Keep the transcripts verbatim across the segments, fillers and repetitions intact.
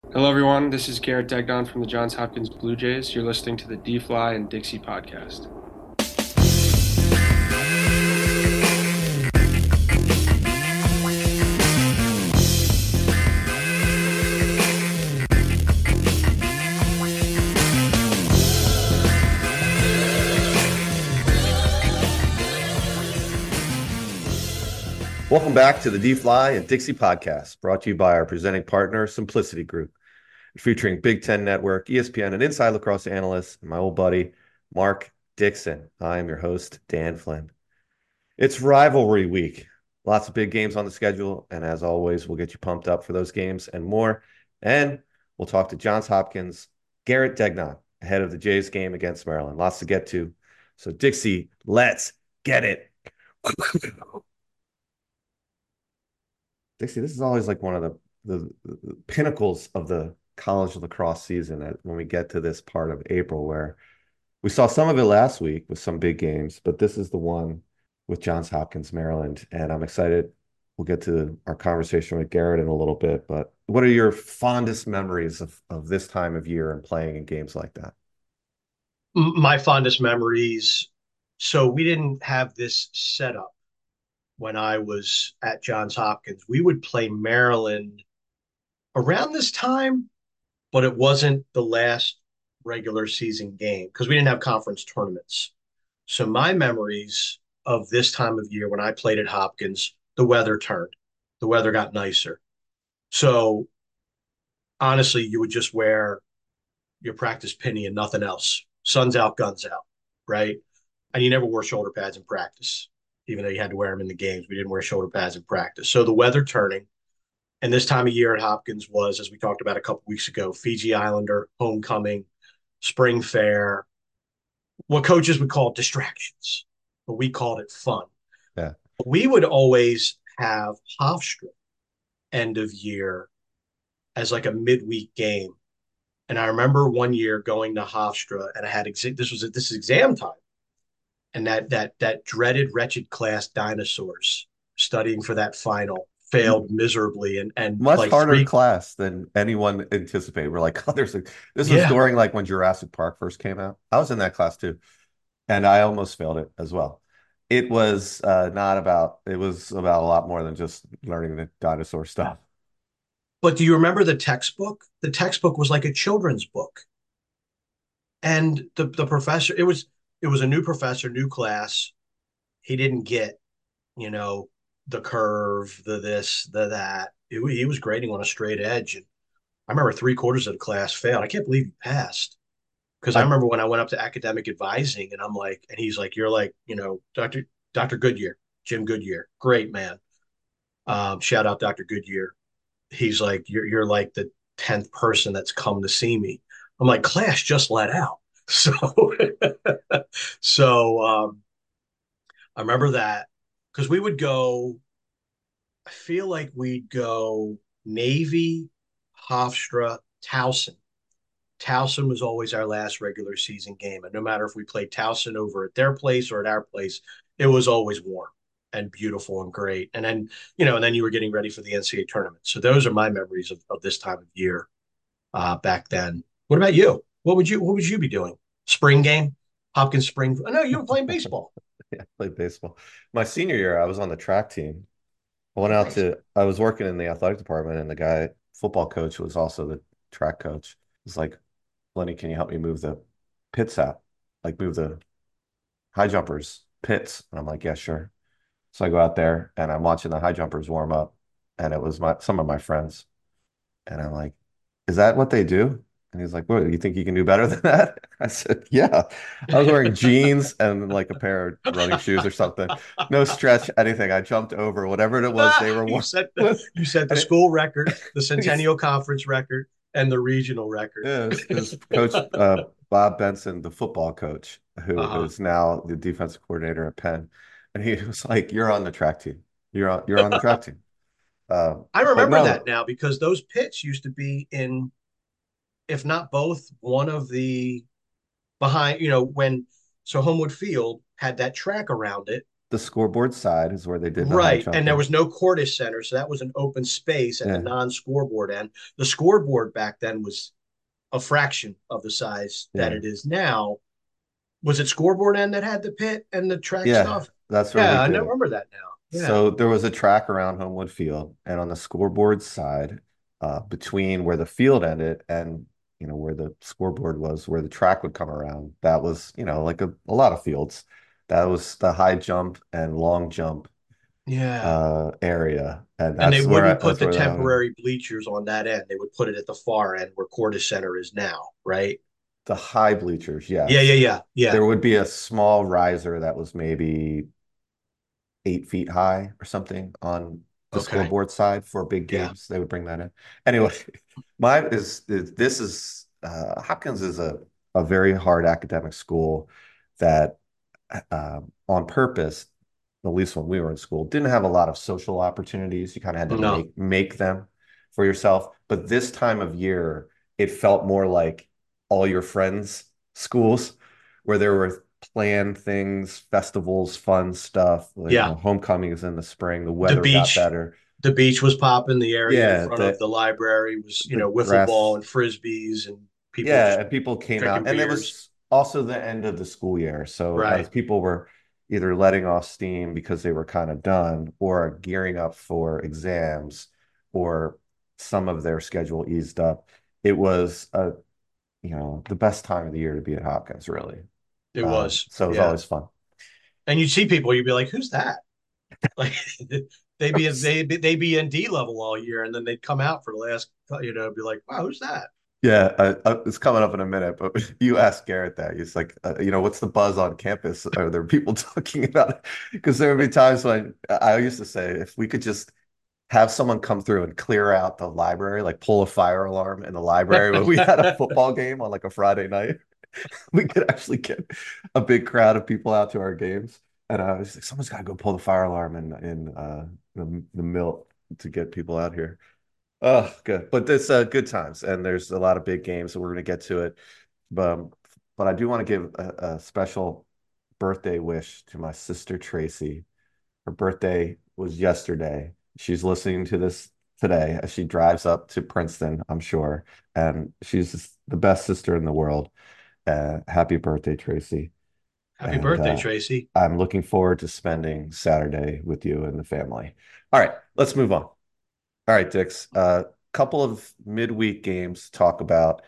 Hello, everyone. This is Garrett Degnon from the Johns Hopkins Blue Jays. You're listening to the D-Fly and Dixie podcast. Welcome back to the D-Fly and Dixie podcast, brought to you by our presenting partner, Simplicity Group, featuring Big Ten Network, E S P N, and Inside Lacrosse analyst, and my old buddy, Mark Dixon. I am your host, Dan Flynn. It's rivalry week. Lots of big games on the schedule, and as always, we'll get you pumped up for those games and more. And we'll talk to Johns Hopkins, Garrett Degnon, ahead of the Jays game against Maryland. Lots to get to. So, Dixie, let's get it. Dixie, this is always like one of the, the, the pinnacles of the college lacrosse season when we get to this part of April where we saw some of it last week with some big games, but this is the one with Johns Hopkins, Maryland. And I'm excited. We'll get to our conversation with Garrett in a little bit, but what are your fondest memories of, of this time of year and playing in games like that? My fondest memories. So we didn't have this set up when I was at Johns Hopkins. We would play Maryland around this time, but it wasn't the last regular season game because we didn't have conference tournaments. So my memories of this time of year when I played at Hopkins, the weather turned. The weather got nicer. So honestly, you would just wear your practice penny and nothing else. Sun's out, guns out, right? And you never wore shoulder pads in practice, even though you had to wear them in the games. We didn't wear shoulder pads in practice. So the weather turning, and this time of year at Hopkins was, as we talked about a couple weeks ago, Fiji Islander, homecoming, spring fair, what coaches would call distractions, but we called it fun. Yeah. We would always have Hofstra end of year as like a midweek game. And I remember one year going to Hofstra and I had exa- this was this is exam time, and that that that dreaded wretched class dinosaurs studying for that final failed miserably, and and Much like harder three. class than anyone anticipated. We're like, oh, there's a, this was Yeah, during like when Jurassic Park first came out. I was in that class too. And I almost failed it as well. It was uh, not about, it was about a lot more than just learning the dinosaur stuff. but do you remember the textbook? The textbook was like a children's book, and the the professor, it was it was a new professor, new class. He didn't get, you know, the curve, the this, the that. It, he was grading on a straight edge, and I remember three quarters of the class failed. I can't believe he passed. Because I I, remember when I went up to academic advising, and I'm like, and he's like, you're like, you know, Doctor Doctor Goodyear, Jim Goodyear, great man. Um, shout out Doctor Goodyear. He's like, you're you're like the tenth person that's come to see me. I'm like, class just let out. So so um, I remember that because we would go. I feel like we'd go Navy, Hofstra, Towson. Towson was always our last regular season game. And no matter if we played Towson over at their place or at our place, it was always warm and beautiful and great. And then, you know, and then you were getting ready for the N C A A tournament. So those are my memories of, of this time of year uh, back then. What about you? What would you what would you be doing? Spring game? Hopkins spring? Oh, no, you were playing baseball. yeah, I played baseball. My senior year, I was on the track team. I went out Nice. to, I was working in the athletic department, and the guy, football coach, was also the track coach. He's like, Lenny, can you help me move the pits out? Like move the high jumpers pits. And I'm like, yeah, sure. So I go out there and I'm watching the high jumpers warm up, and it was my some of my friends. And I'm like, is that what they do? And he's like, what, you think you can do better than that? I said, yeah. I was wearing jeans and like a pair of running shoes or something. No stretch, anything. I jumped over whatever it was they were you wearing. set the you set the And it, school record, the it's, Centennial Conference record, and the regional record. yeah, it was, it was Coach uh, Bob Benson, the football coach, who Uh-huh. is now the defensive coordinator at Penn. And he was like, you're on the track team. You're on, you're on the track team. Um, I but remember that no, now because those pits used to be in, if not both, one of the behind, you know, when so Homewood Field had that track around it. the scoreboard side is where they did the high Right. And there jumping. was no Cordish Center, so that was an open space at the Yeah. non-scoreboard end. The scoreboard back then was a fraction of the size that Yeah. it is now. Was it scoreboard end that had the pit and the track Yeah. stuff? That's where we Yeah, I did never it. remember that now. Yeah. So there was a track around Homewood Field, and on the scoreboard side, uh, between where the field ended and you know where the scoreboard was, where the track would come around, that was you know like a, a lot of fields. That was the high jump and long jump Yeah. uh, area, and And they that's where I, wouldn't put that's the where that went. temporary bleachers on that end. They would put it at the far end where Cordish Center is now, right? The high bleachers, Yeah, yeah, yes. yeah, yeah. There would be a small riser that was maybe eight feet high or something on the Okay. scoreboard side for big Yeah. games. They would bring that in. Anyway, my is, is this is uh, Hopkins is a a very hard academic school that uh, on purpose, at least when we were in school, didn't have a lot of social opportunities. You kind of had to No. make make them for yourself. But this time of year, it felt more like all your friends' schools, where there were planned things, festivals, fun stuff. Like, you Yeah. know, homecoming is in the spring. The The weather got beach, better. the beach was popping. The area in Yeah, front of the the library was, you the know, wiffle ball grass. and frisbees and people Yeah, just and people came out, drinking and it beers. was also the end of the school year. So as Right. people were either letting off steam because they were kind of done, or gearing up for exams, or some of their schedule eased up, it was a you know the best time of the year to be at Hopkins, really. It Um, was. so it was Yeah. always fun. And you'd see people, you'd be like, who's that? Like they be they be they be in D level all year, and then they'd come out for the last, you know, be like, wow, who's that? Yeah, I, I, it's coming up in a minute, but you asked Garrett that. He's like, uh, you know, what's the buzz on campus? Are there people talking about it? Because there would be times when I used to say, if we could just have someone come through and clear out the library, like pull a fire alarm in the library when we had a football game on like a Friday night, we could actually get a big crowd of people out to our games. And I was like, someone's got to go pull the fire alarm in in uh, the the mill to get people out here. Oh, good. But it's uh, good times, and there's a lot of big games, so we're going to get to it. But um, but I do want to give a, a special birthday wish to my sister Tracy. Her birthday was yesterday. She's listening to this today as she drives up to Princeton, I'm sure, and she's just the best sister in the world. Uh, happy birthday, Tracy. Happy And birthday, uh, Tracy. I'm looking forward to spending Saturday with you and the family. All right, let's move on. All right, Dix. A uh, couple of midweek games to talk about.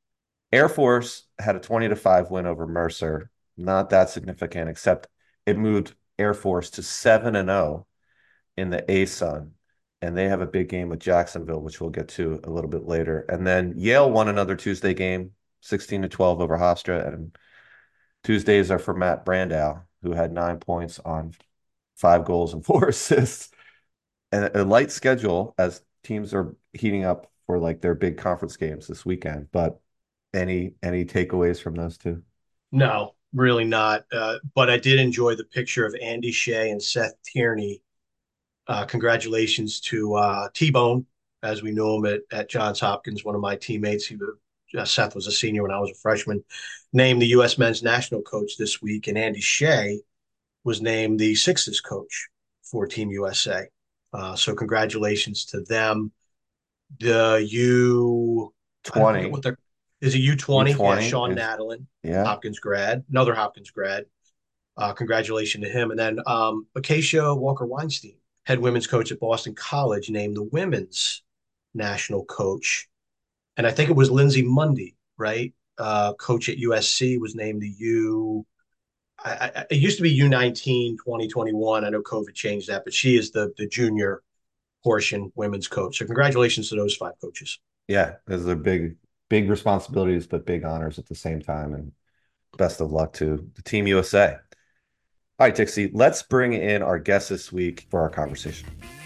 Air Force had a twenty to five win over Mercer. Not that significant, except it moved Air Force to seven and oh in the A S U N. And they have a big game with Jacksonville, which we'll get to a little bit later. And then Yale won another Tuesday game, sixteen to twelve over Hofstra. And Tuesdays are for Matt Brandow, who had nine points on five goals and four assists. And a light schedule as teams are heating up for like their big conference games this weekend. But any any takeaways from those two? No, really not. Uh, but I did enjoy the picture of Andy Shea and Seth Tierney. Uh, congratulations to uh, T-Bone, as we knew him at, at Johns Hopkins, one of my teammates. He, uh, Seth was a senior when I was a freshman, named the U S men's national coach this week, and Andy Shea was named the Sixes coach for Team U S A. Uh, so congratulations to them. The U, I forget twenty. what they're, is it U twenty? Yeah, U twenty Sean is, Nadalin, yeah. Hopkins grad, another Hopkins grad. Uh, congratulations to him. And then um, Acacia Walker Weinstein, head women's coach at Boston College, named the women's national coach. And I think it was Lindsay Mundy, right? Uh, coach at U S C was named the U. I, I, it used to be U nineteen twenty twenty-one. I know COVID changed that, but she is the the junior portion women's coach. So congratulations to those five coaches. Yeah, those are big, big responsibilities, but big honors at the same time. And best of luck to the Team U S A. All right, Dixie, let's bring in our guest this week for our conversation.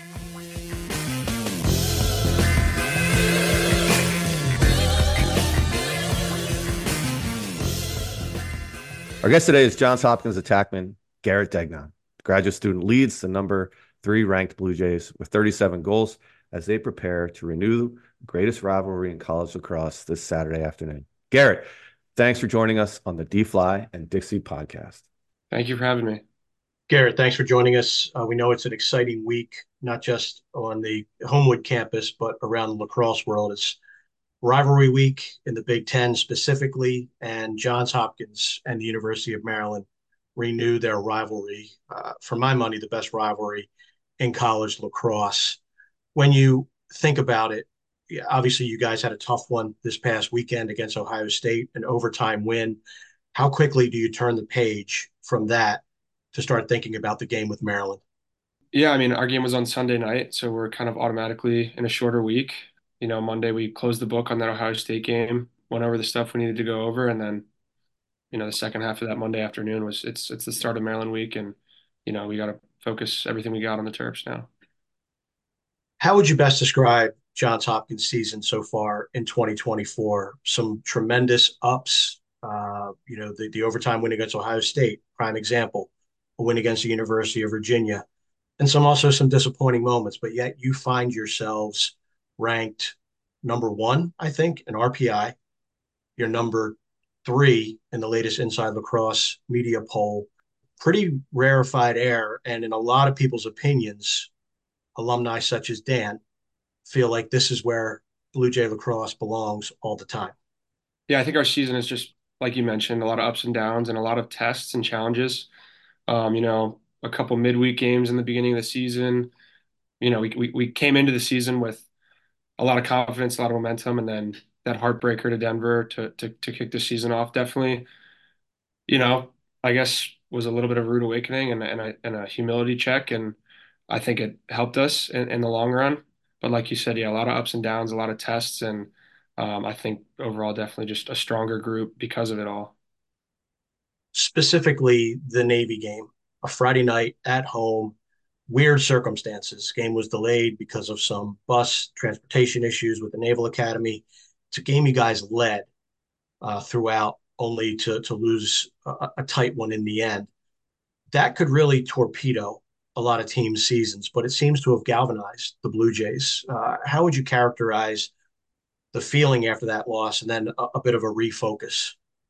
Our guest today is Johns Hopkins attackman Garrett Degnan. The graduate student leads the number three ranked Blue Jays with thirty-seven goals as they prepare to renew the greatest rivalry in college lacrosse this Saturday afternoon. Garrett, thanks for joining us on the D-Fly and Dixie podcast. Thank you for having me. Garrett, thanks for joining us. Uh, we know it's an exciting week, not just on the Homewood campus, but around the lacrosse world. It's rivalry week in the Big Ten specifically, and Johns Hopkins and the University of Maryland renew their rivalry. Uh, for my money, the best rivalry in college lacrosse. When you think about it, yeah, obviously you guys had a tough one this past weekend against Ohio State, an overtime win. How quickly do you turn the page from that to start thinking about the game with Maryland? Yeah, I mean, our game was on Sunday night, so we're kind of automatically in a shorter week. You know, Monday we closed the book on that Ohio State game, went over the stuff we needed to go over, and then, you know, the second half of that Monday afternoon was it's it's the start of Maryland week, and you know, we got to focus everything we got on the Terps now. How would you best describe Johns Hopkins' season so far in twenty twenty-four? Some tremendous ups. Uh, you know, the, the overtime win against Ohio State, prime example, a win against the University of Virginia, and some also some disappointing moments, but yet you find yourselves ranked number one, I think, in R P I. You're number three in the latest Inside Lacrosse media poll. Pretty rarefied air, and in a lot of people's opinions, alumni such as Dan feel like this is where Blue Jay lacrosse belongs all the time. Yeah, I think our season is just like you mentioned, a lot of ups and downs and a lot of tests and challenges. Um, you know, a couple midweek games in the beginning of the season. You know, we we, we came into the season with a lot of confidence, a lot of momentum, and then that heartbreaker to Denver to to to kick the season off definitely, you know, I guess was a little bit of a rude awakening and and a, and a humility check, and I think it helped us in, in the long run. But like you said, yeah, a lot of ups and downs, a lot of tests, and um, I think overall definitely just a stronger group because of it all. Specifically, the Navy game, a Friday night at home, weird circumstances. Game was delayed because of some bus transportation issues with the Naval Academy. It's a game you guys led uh, throughout, only to to lose a, a tight one in the end. That could really torpedo a lot of teams' seasons, but it seems to have galvanized the Blue Jays. Uh, how would you characterize the feeling after that loss, and then a, a bit of a refocus?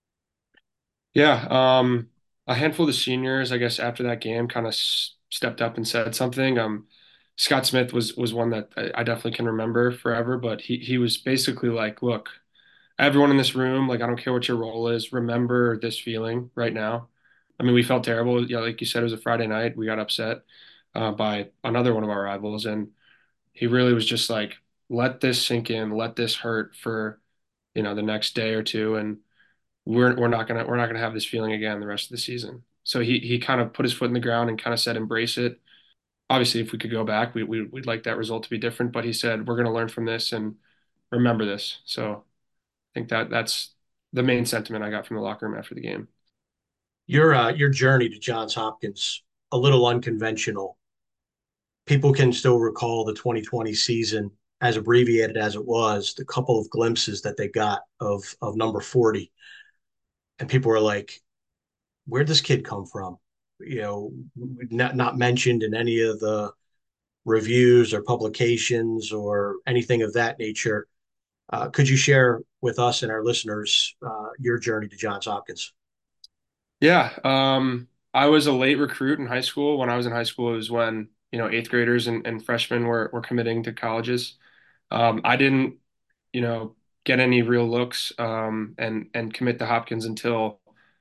Yeah, um, a handful of the seniors, I guess, after that game, kind of s stepped up and said something. Um, Scott Smith was was one that I, I definitely can remember forever, but he he was basically like, "Look, everyone in this room, like, I don't care what your role is, remember this feeling right now." I mean, we felt terrible. Yeah, like you said, it was a Friday night. We got upset uh, by another one of our rivals, and he really was just like, "Let this sink in, let this hurt for, you know, the next day or two, and." we're we're not gonna we're not gonna have this feeling again the rest of the season. So he he kind of put his foot in the ground and kind of said embrace it. Obviously, if we could go back, we, we we'd like that result to be different. But he said we're gonna learn from this and remember this. So I think that that's the main sentiment I got from the locker room after the game. Your uh, your journey to Johns Hopkins, a little unconventional. People can still recall the twenty twenty season, as abbreviated as it was, the couple of glimpses that they got of of number forty, and people were like, "Where'd this kid come from?" You know, not not mentioned in any of the reviews or publications or anything of that nature. Uh, could you share with us and our listeners uh, your journey to Johns Hopkins? Yeah, um, I was a late recruit in high school. When I was in high school, it was when you know eighth graders and, and freshmen were were committing to colleges. Um, I didn't, you know, get any real looks um, and and commit to Hopkins until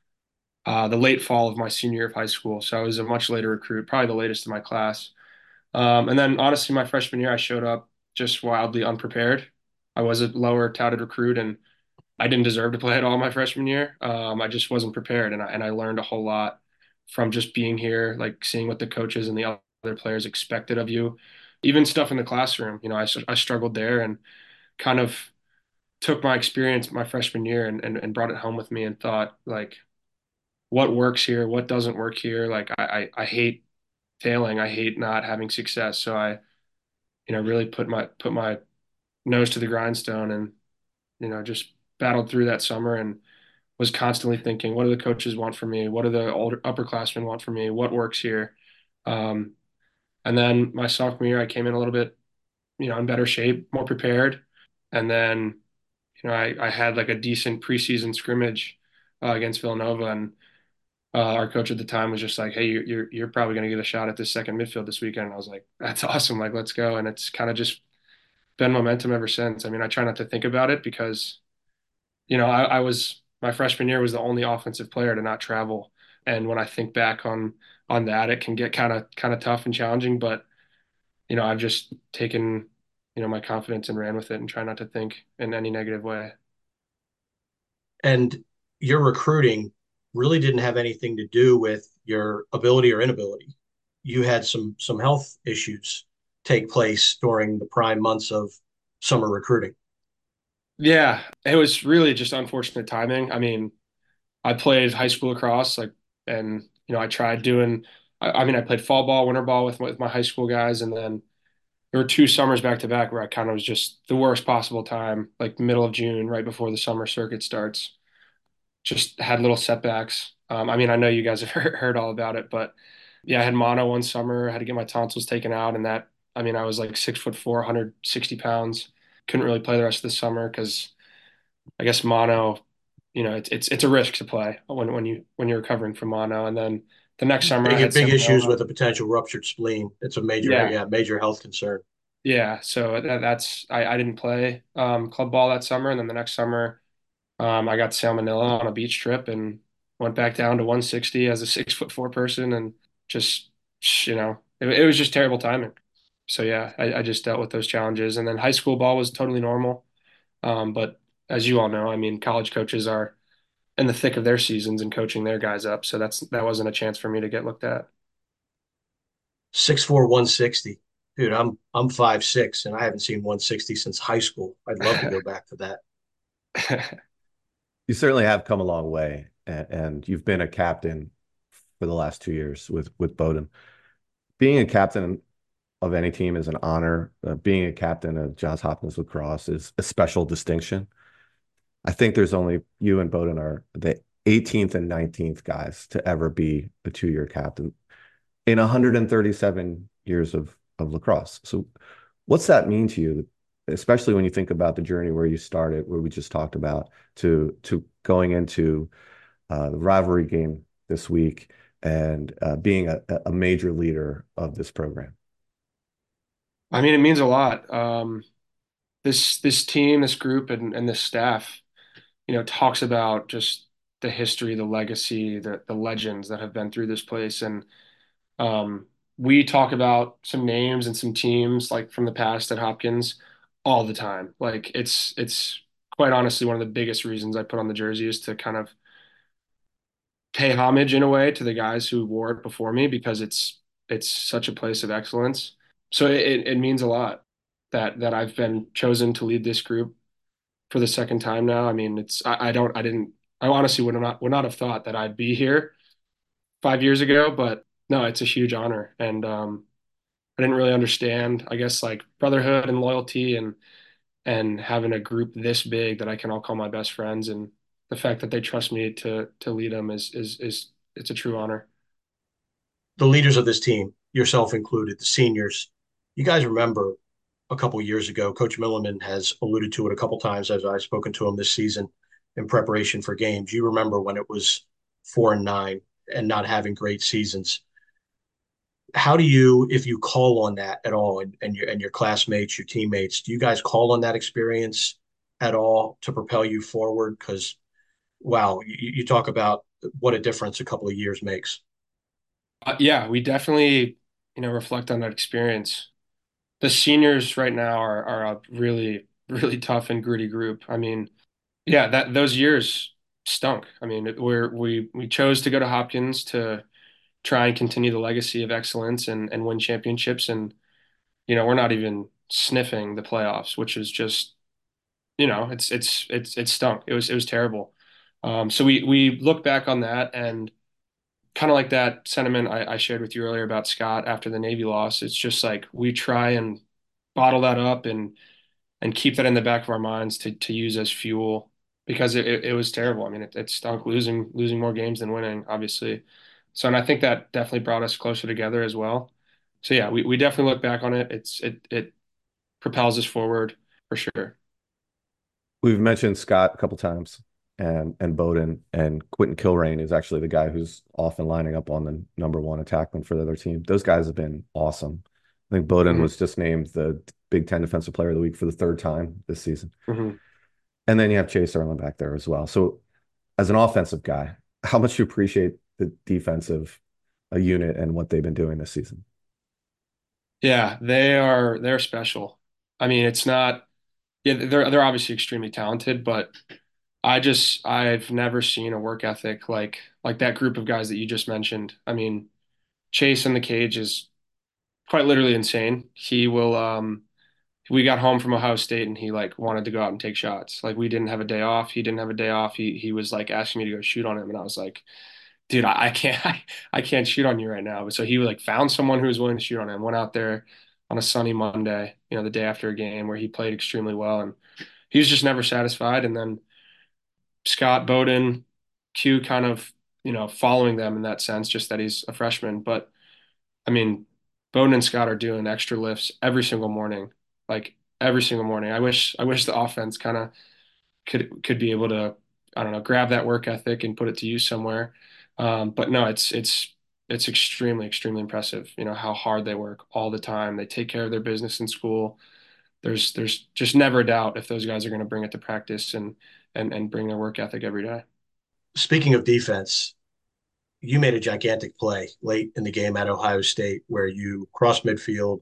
uh, the late fall of my senior year of high school. So I was a much later recruit, probably the latest in my class. Um, and then honestly, my freshman year, I showed up just wildly unprepared. I was a lower touted recruit and I didn't deserve to play at all my freshman year. Um, I just wasn't prepared. And I, and I learned a whole lot from just being here, like seeing what the coaches and the other players expected of you, even stuff in the classroom. You know, I, I struggled there and kind of took my experience my freshman year and, and, and brought it home with me and thought like, what works here, what doesn't work here. Like I, I, I hate failing. I hate not having success. So I, you know, really put my put my nose to the grindstone and, you know, just battled through that summer and was constantly thinking, what do the coaches want from me? What do the older upperclassmen want from me? What works here? Um, and then my sophomore year, I came in a little bit, you know, in better shape, more prepared. And then, you know, I, I had like a decent preseason scrimmage uh, against Villanova and uh, our coach at the time was just like, "Hey, you're you're, you're probably going to get a shot at this second midfield this weekend." And I was like, "That's awesome! Like, let's go!" And it's kind of just been momentum ever since. I mean, I try not to think about it because you know I, I was my freshman year was the only offensive player to not travel, and when I think back on on that, it can get kind of kind of tough and challenging. But you know, I've just taken you know my confidence and ran with it and try not to think in any negative way. And your recruiting really didn't have anything to do with your ability or inability. You had some some health issues take place during the prime months of summer recruiting. Yeah, it was really just unfortunate timing. I mean, I played high school lacrosse, like, and you know, I tried doing. I, I mean, I played fall ball, winter ball with with my high school guys, and then there were two summers back to back where I kind of was just the worst possible time, like middle of June, right before the summer circuit starts. Just had little setbacks. Um, I mean, I know you guys have heard, heard all about it, but yeah, I had mono one summer. I had to get my tonsils taken out, and that. I mean, I was like six foot four, one hundred sixty pounds. Couldn't really play the rest of the summer because I guess mono, you know, it's it's it's a risk to play when when you when you're recovering from mono. And then the next summer I Big had big issues salmonella. with a potential ruptured spleen. It's a major, Yeah, yeah, major health concern. yeah. So that, that's I I didn't play um, club ball that summer, and then the next summer um, I got salmonella on a beach trip and went back down to one sixty as a six foot four person, and just you know it, it was just terrible timing. So yeah, I, I just dealt with those challenges, and then high school ball was totally normal. Um, but as you all know, I mean, college coaches are in the thick of their seasons and coaching their guys up. So that's that wasn't a chance for me to get looked at. Six four, one sixty. Dude, I'm I'm five six, and I haven't seen one sixty since high school. I'd love to go back to that. You certainly have come a long way, and, and you've been a captain for the last two years with with Bowdoin. Being a captain of any team is an honor. Uh, being a captain of Johns Hopkins lacrosse is a special distinction. I think there's only you and Bowdoin are the eighteenth and nineteenth guys to ever be a two-year captain in one hundred thirty-seven years of of lacrosse. So, what's that mean to you, especially when you think about the journey where you started, where we just talked about, to to going into uh, the rivalry game this week and uh, being a, a major leader of this program? I mean, it means a lot. Um, this this team, this group, and and this staff, you know, talks about just the history, the legacy, the the legends that have been through this place, and um, we talk about some names and some teams like from the past at Hopkins all the time. Like it's it's quite honestly one of the biggest reasons I put on the jersey is to kind of pay homage in a way to the guys who wore it before me because it's it's such a place of excellence. So it, it means a lot that that I've been chosen to lead this group for the second time now. I mean, it's I, I don't I didn't I honestly would not would not have thought that I'd be here five years ago, but no, it's a huge honor. And um, I didn't really understand, I guess, like brotherhood and loyalty and and having a group this big that I can all call my best friends and the fact that they trust me to to lead them is is is it's a true honor. The leaders of this team, yourself included, the seniors, you guys remember a couple years ago, Coach Milliman has alluded to it a couple times as I've spoken to him this season in preparation for games. You remember when it was four and nine and not having great seasons. How do you, if you call on that at all, and, and your and your classmates, your teammates, do you guys call on that experience at all to propel you forward? Because wow, you, you talk about what a difference a couple of years makes. Uh, yeah, we definitely, you know, reflect on that experience. The seniors right now are are a really really tough and gritty group. I mean, yeah, that those years stunk. I mean, it- we're we we chose to go to Hopkins to try and continue the legacy of excellence and and win championships, and you know, we're not even sniffing the playoffs, which is just, you know, it's it's it's it stunk. It was it was terrible. Um, so we we look back on that and kind of like that sentiment I, I shared with you earlier about Scott after the Navy loss. It's just like we try and bottle that up and and keep that in the back of our minds to to use as fuel because it, it, it was terrible. I mean, it, it stunk losing losing more games than winning, obviously. So, and I think that definitely brought us closer together as well. So yeah, we, we definitely look back on it. It's it it propels us forward for sure. We've mentioned Scott a couple times. and and Bowden and Quentin Kilrain is actually the guy who's often lining up on the number one attackman for the other team. Those guys have been awesome. I think Bowden Hmm. was just named the Big Ten Defensive Player of the Week for the third time this season. Hmm. And then you have Chase Erlin back there as well. So as an offensive guy, how much you appreciate the defensive uh, unit and what they've been doing this season? Yeah, they are they're special. I mean, it's not yeah, they're they're obviously extremely talented, but I just I've never seen a work ethic like like that group of guys that you just mentioned. I mean, Chase in the cage is quite literally insane. He will um we got home from Ohio State and he like wanted to go out and take shots. Like we didn't have a day off. He didn't have a day off. He he was like asking me to go shoot on him and I was like, dude, I, I can't I, I can't shoot on you right now. But so he like found someone who was willing to shoot on him, went out there on a sunny Monday, you know, the day after a game where he played extremely well and he was just never satisfied. And then Scott Bowden, Q kind of, you know, following them in that sense, just that he's a freshman. But I mean, Bowden and Scott are doing extra lifts every single morning, like every single morning. I wish I wish the offense kind of could could be able to, I don't know, grab that work ethic and put it to use somewhere. Um, but no, it's it's it's extremely, extremely impressive, you know, how hard they work all the time. They take care of their business in school. There's there's just never a doubt if those guys are going to bring it to practice and and and bring their work ethic every day. Speaking of defense, you made a gigantic play late in the game at Ohio State where you crossed midfield,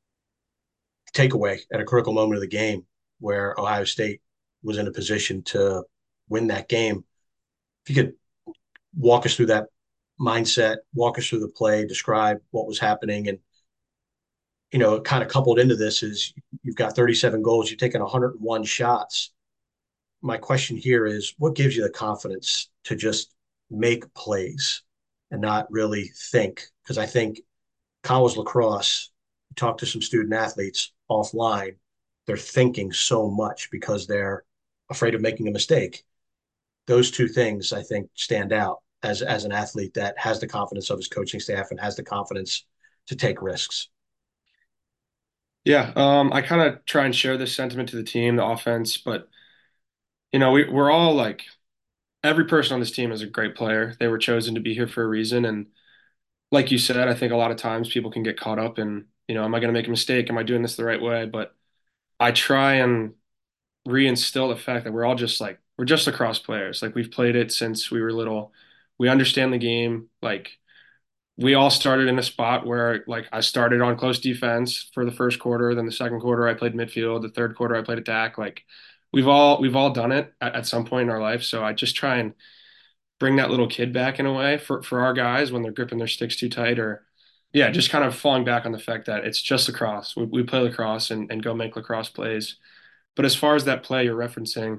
takeaway at a critical moment of the game where Ohio State was in a position to win that game. If you could walk us through that mindset, walk us through the play, describe what was happening, and you know, kind of coupled into this is you've got thirty-seven goals, you've taken one hundred one shots. My question here is what gives you the confidence to just make plays and not really think? Because I think college lacrosse, you talk to some student athletes offline, they're thinking so much because they're afraid of making a mistake. Those two things I think stand out as as an athlete that has the confidence of his coaching staff and has the confidence to take risks. Yeah, um, I kind of try and share this sentiment to the team, the offense, but you know, we we're all like every person on this team is a great player. They were chosen to be here for a reason, and like you said, I think a lot of times people can get caught up in, you know, am I going to make a mistake? Am I doing this the right way? But I try and reinstill the fact that we're all just like we're just lacrosse players. Like we've played it since we were little. We understand the game. Like we all started in a spot where like I started on close defense for the first quarter, then the second quarter I played midfield, the third quarter I played attack. Like we've all we've all done it at, at some point in our life. So I just try and bring that little kid back in a way for for our guys when they're gripping their sticks too tight or yeah, just kind of falling back on the fact that it's just lacrosse. We, we play lacrosse and, and go make lacrosse plays. But as far as that play you're referencing,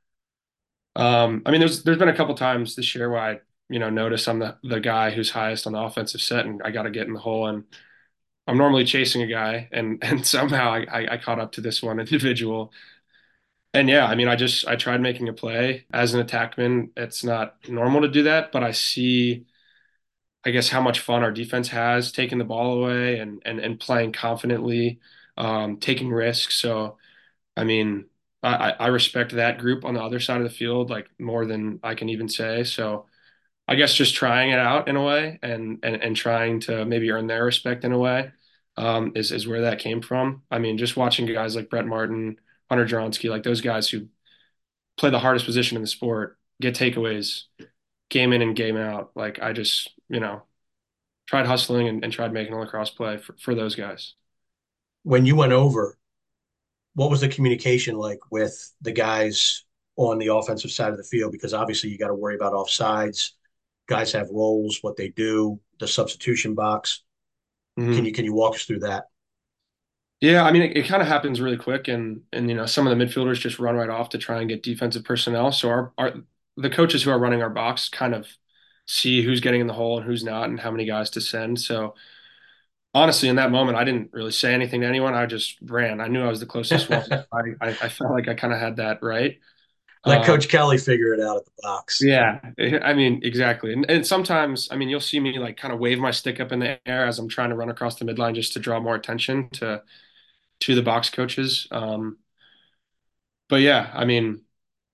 um, I mean, there's there's been a couple times this year where I, you know, notice I'm the the guy who's highest on the offensive set, and I got to get in the hole, and I'm normally chasing a guy, and and somehow I, I I caught up to this one individual, and yeah, I mean, I just I tried making a play as an attackman. It's not normal to do that, but I see, I guess, how much fun our defense has taking the ball away and and and playing confidently, um, taking risks. So. I mean, I, I respect that group on the other side of the field like more than I can even say. So I guess just trying it out in a way and and, and trying to maybe earn their respect in a way um, is is where that came from. I mean, just watching guys like Brett Martin, Hunter Juronsky, like those guys who play the hardest position in the sport, get takeaways, game in and game out. Like I just, you know, tried hustling and, and tried making a lacrosse play for, for those guys. When you went over, what was the communication like with the guys on the offensive side of the field? Because obviously you got to worry about offsides. Guys have roles, what they do, the substitution box. Can Mhm. you can you walk us through that? Yeah, I mean, it, it kind of happens really quick, and and you know, some of the midfielders just run right off to try and get defensive personnel. So our our the coaches who are running our box kind of see who's getting in the hole and who's not, and how many guys to send. So honestly, in that moment, I didn't really say anything to anyone. I just ran. I knew I was the closest one. I I, I felt like I kind of had that right. Let Um, Coach Kelly figure it out at the box. yeah, I mean, exactly. And and sometimes, I mean, you'll see me like kind of wave my stick up in the air as I'm trying to run across the midline just to draw more attention to to the box coaches. Um, But yeah, I mean,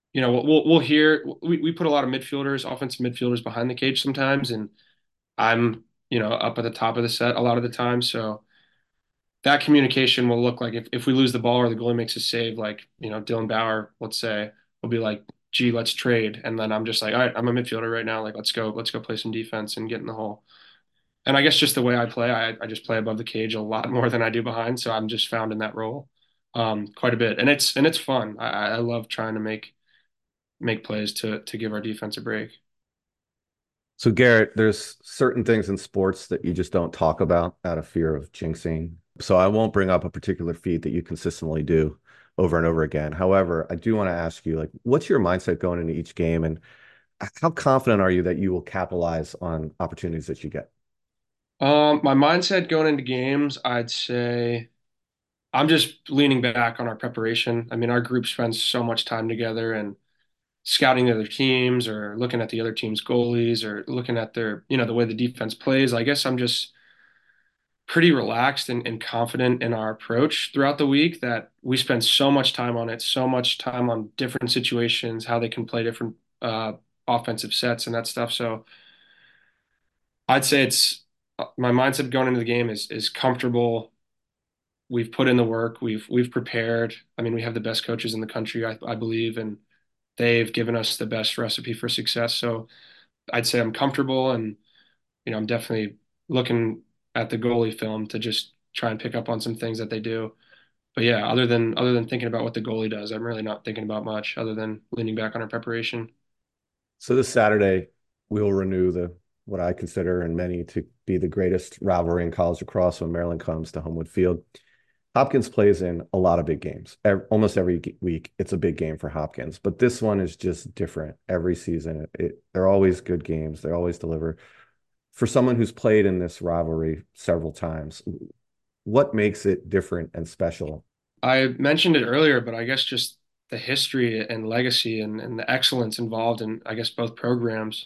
you know, we'll we'll hear we, we put a lot of midfielders, offensive midfielders behind the cage sometimes, and I'm, you know, up at the top of the set a lot of the time. So that communication will look like if, if we lose the ball or the goalie makes a save, like, you know, Dylan Bauer, let's say, will be like, gee, let's trade. And then I'm just like, all right, I'm a midfielder right now. Like, let's go, let's go play some defense and get in the hole. And I guess just the way I play, I, I just play above the cage a lot more than I do behind. So I'm just found in that role um, quite a bit. And it's and it's fun. I, I love trying to make make plays to to give our defense a break. So Garrett, there's certain things in sports that you just don't talk about out of fear of jinxing. So I won't bring up a particular feat that you consistently do over and over again. However, I do want to ask you, like, what's your mindset going into each game, and how confident are you that you will capitalize on opportunities that you get? Um, my mindset going into games, I'd say I'm just leaning back on our preparation. I mean, our group spends so much time together and scouting the other teams or looking at the other team's goalies or looking at their, you know, the way the defense plays. I guess I'm just pretty relaxed and, and confident in our approach throughout the week that we spend so much time on it, so much time on different situations, how they can play different uh, offensive sets and that stuff. So I'd say it's uh, my mindset going into the game is is comfortable. We've put in the work. We've we've prepared. I mean, we have the best coaches in the country, I, I believe, and they've given us the best recipe for success. So I'd say I'm comfortable, and you know, I'm definitely looking at the goalie film to just try and pick up on some things that they do. But yeah, other than other than thinking about what the goalie does, I'm really not thinking about much other than leaning back on our preparation. So this Saturday, we will renew the what I consider and many to be the greatest rivalry in college lacrosse when Maryland comes to Homewood Field. Hopkins plays in a lot of big games. Every, almost every week, it's a big game for Hopkins. But this one is just different every season. It, it, they're always good games. They always deliver. For someone who's played in this rivalry several times, what makes it different and special? I mentioned it earlier, but I guess just the history and legacy and, and the excellence involved in, I guess, both programs.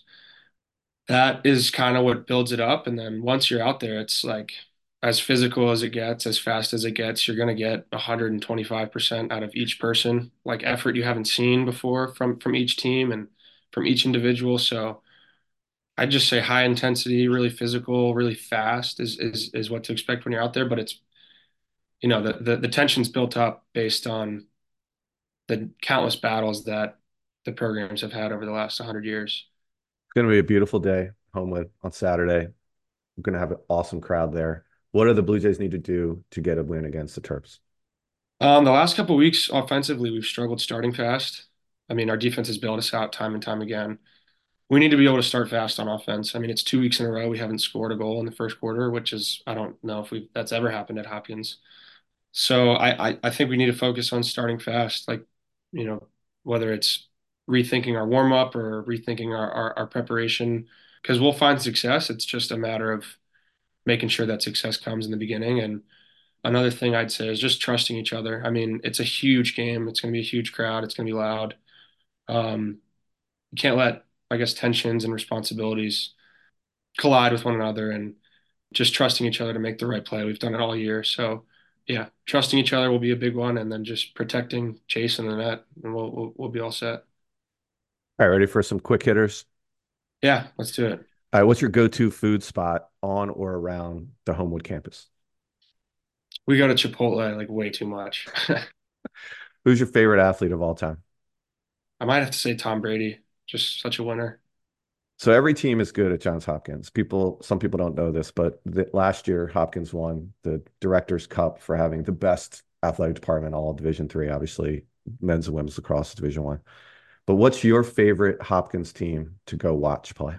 That is kind of what builds it up. And then once you're out there, it's like as physical as it gets, as fast as it gets, you're going to get one hundred twenty-five percent out of each person, like effort you haven't seen before from from each team and from each individual. So I'd just say high intensity, really physical, really fast is is is what to expect when you're out there. But it's, you know, the the, the tension's built up based on the countless battles that the programs have had over the last one hundred years. It's going to be a beautiful day, Homewood, on Saturday. We're going to have an awesome crowd there. What do the Blue Jays need to do to get a win against the Terps? Um, the last couple of weeks offensively, we've struggled starting fast. I mean, our defense has bailed us out time and time again. We need to be able to start fast on offense. I mean, it's two weeks in a row we haven't scored a goal in the first quarter, which is I don't know if we that's ever happened at Hopkins. So I, I I think we need to focus on starting fast, like, you know, whether it's rethinking our warm up or rethinking our, our, our preparation, because we'll find success. It's just a matter of making sure that success comes in the beginning. And another thing I'd say is just trusting each other. I mean, it's a huge game. It's going to be a huge crowd. It's going to be loud. Um, you can't let, I guess, tensions and responsibilities collide with one another, and just trusting each other to make the right play. We've done it all year. So, yeah, trusting each other will be a big one, and then just protecting Jason and the net, and we'll, we'll, we'll be all set. All right, ready for some quick hitters? Yeah, let's do it. All right, what's your go-to food spot on or around the Homewood campus? We go to Chipotle like way too much. Who's your favorite athlete of all time? I might have to say Tom Brady, just such a winner. So every team is good at Johns Hopkins. People, some people don't know this, but the, last year Hopkins won the Directors Cup for having the best athletic department, all Division three, obviously men's and women's lacrosse Division one. But what's your favorite Hopkins team to go watch play?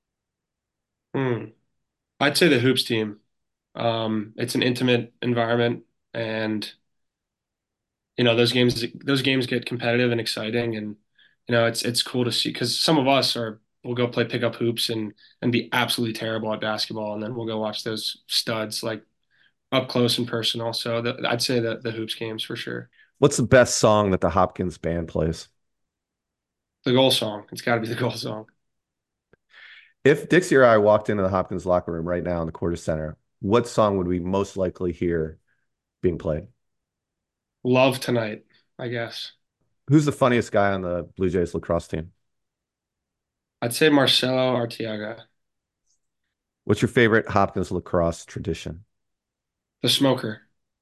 Hmm. I'd say the hoops team. Um, it's an intimate environment, and you know those games those games get competitive and exciting, and you know it's it's cool to see because some of us are we'll go play pickup hoops and and be absolutely terrible at basketball, and then we'll go watch those studs like up close and personal. So the, I'd say that the hoops games for sure. What's the best song that the Hopkins band plays? The goal song, it's got to be the goal song. If Dixie or I walked into the Hopkins locker room right now in the quarter center, what song would we most likely hear being played? Love tonight, I guess. Who's the funniest guy on the Blue Jays lacrosse team? I'd say Marcelo Arteaga, What's your favorite Hopkins lacrosse tradition? the smoker.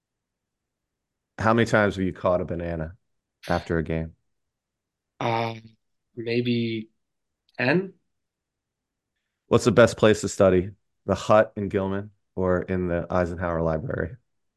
How many times have you caught a banana after a game? Uh, maybe ten. What's the best place to study? The Hut in Gilman or in the Eisenhower Library?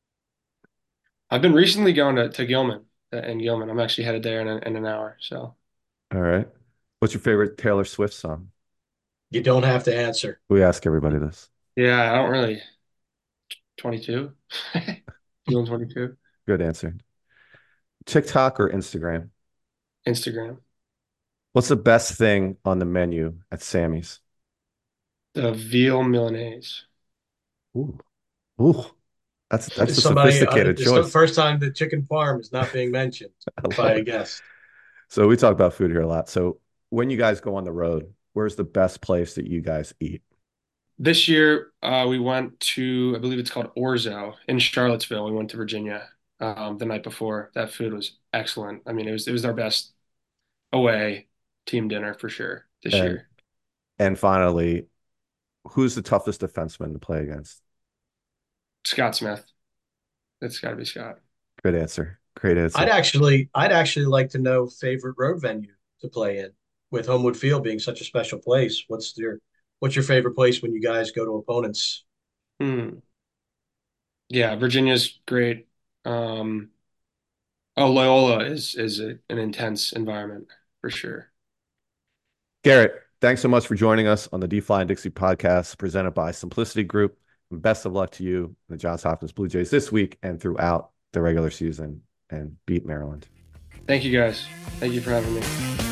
I've been recently going to, to Gilman uh, in Gilman. I'm actually headed there in, a, in an hour. So All right. What's your favorite Taylor Swift song? You don't have to answer. We ask everybody this. yeah, I don't really twenty-two. Feeling twenty-two. Good answer. TikTok or Instagram? Instagram. What's the best thing on the menu at Sammy's? The veal Milanese. Ooh, ooh, that's that's a Somebody, uh, sophisticated it's the choice. first time the chicken farm is not being mentioned I by love a it. guest. So we talk about food here a lot. So when you guys go on the road, where's the best place that you guys eat? This year, uh, we went to, I believe it's called Orzo in Charlottesville. We went to Virginia um, the night before. That food was excellent. I mean, it was it was our best away team dinner for sure this And year. and finally, who's the toughest defenseman to play against? Scott Smith. It's got to be Scott. Good answer. Great I'd answer. actually, I'd actually like to know favorite road venue to play in, with Homewood Field being such a special place. What's your, what's your favorite place when you guys go to opponents? Hmm. Yeah, Virginia's great. Um, oh, Loyola is is a, an intense environment for sure. Garrett, thanks so much for joining us on the D Fly and Dixie podcast presented by Simplicity Group. And best of luck to you, and the Johns Hopkins Blue Jays, this week and throughout the regular season, and beat Maryland. Thank you guys. Thank you for having me.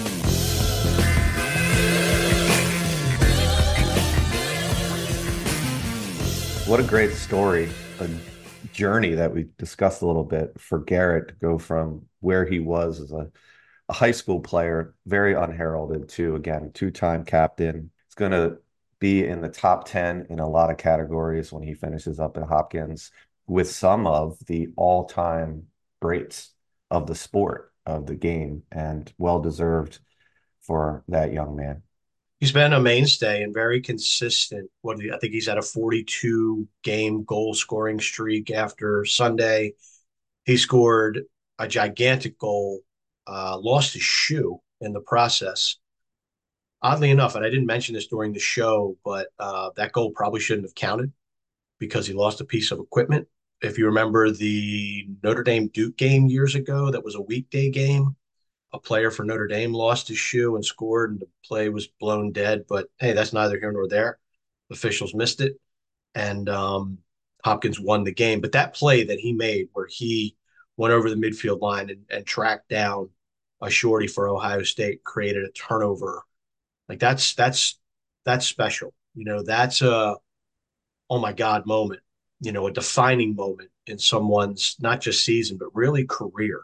What a great story, a journey that we discussed a little bit for Garrett to go from where he was as a, a high school player, very unheralded, to, again, two-time captain. It's going to be in the top ten in a lot of categories when he finishes up at Hopkins with some of the all-time greats of the sport, of the game, and well-deserved for that young man. He's been a mainstay and very consistent. What do you- I think he's had a forty-two game goal scoring streak after Sunday. He scored a gigantic goal, uh, lost his shoe in the process. Oddly enough, and I didn't mention this during the show, but uh, that goal probably shouldn't have counted because he lost a piece of equipment. If you remember the Notre Dame Duke game years ago, that was a weekday game. A player for Notre Dame lost his shoe and scored, and the play was blown dead. But hey, that's neither here nor there. Officials missed it, and um, Hopkins won the game. But that play that he made, where he went over the midfield line and, and tracked down a shorty for Ohio State, created a turnover. Like that's that's that's special. You know, that's a oh my God moment. You know, a defining moment in someone's not just season but really career.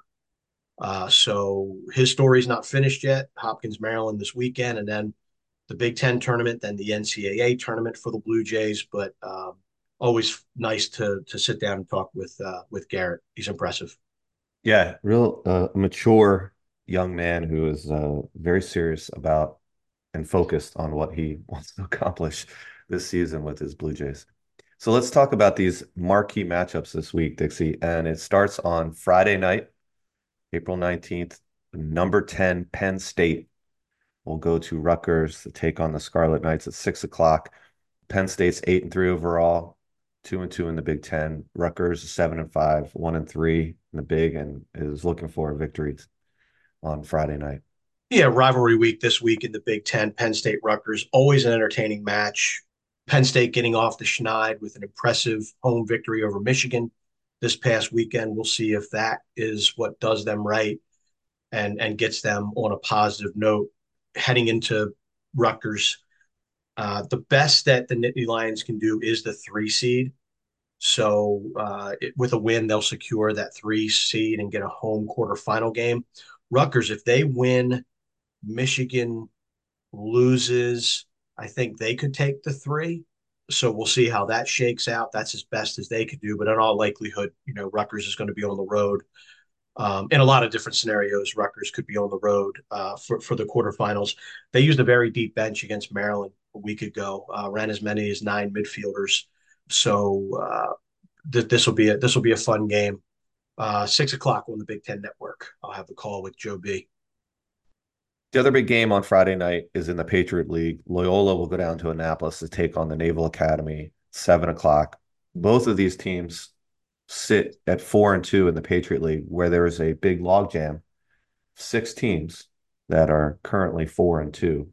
Uh, so his story's not finished yet. Hopkins, Maryland this weekend, and then the Big Ten tournament, then the N C double A tournament for the Blue Jays. But um, always nice to to sit down and talk with uh, with Garrett. He's impressive. Yeah, real uh, mature young man who is uh, very serious about and focused on what he wants to accomplish this season with his Blue Jays. So let's talk about these marquee matchups this week, Dixie. And it starts on Friday night, April nineteenth. Number ten, Penn State will go to Rutgers to take on the Scarlet Knights at six o'clock. Penn State's eight and three overall, two and two in the Big Ten. Rutgers seven and five, one and three in the Big, and is looking for a victory on Friday night. Yeah, rivalry week this week in the Big Ten. Penn State Rutgers, always an entertaining match. Penn State getting off the schneid with an impressive home victory over Michigan this past weekend. We'll see if that is what does them right and and gets them on a positive note heading into Rutgers. Uh, the best that the Nittany Lions can do is the three seed. So uh, it, with a win, they'll secure that three seed and get a home quarterfinal game. Rutgers, if they win, Michigan loses, I think they could take the three. So we'll see how that shakes out. That's as best as they could do. But in all likelihood, you know, Rutgers is going to be on the road Um, in a lot of different scenarios, Rutgers could be on the road uh, for for the quarterfinals. They used a very deep bench against Maryland a week ago. Uh, ran as many as nine midfielders. So uh, th- this will be a this will be a fun game. Uh, six o'clock on the Big Ten Network. I'll have the call with Joe B. The other big game on Friday night is in the Patriot League. Loyola will go down to Annapolis to take on the Naval Academy, seven o'clock. Both of these teams sit at four and two in the Patriot League, where there is a big logjam, six teams that are currently four and two.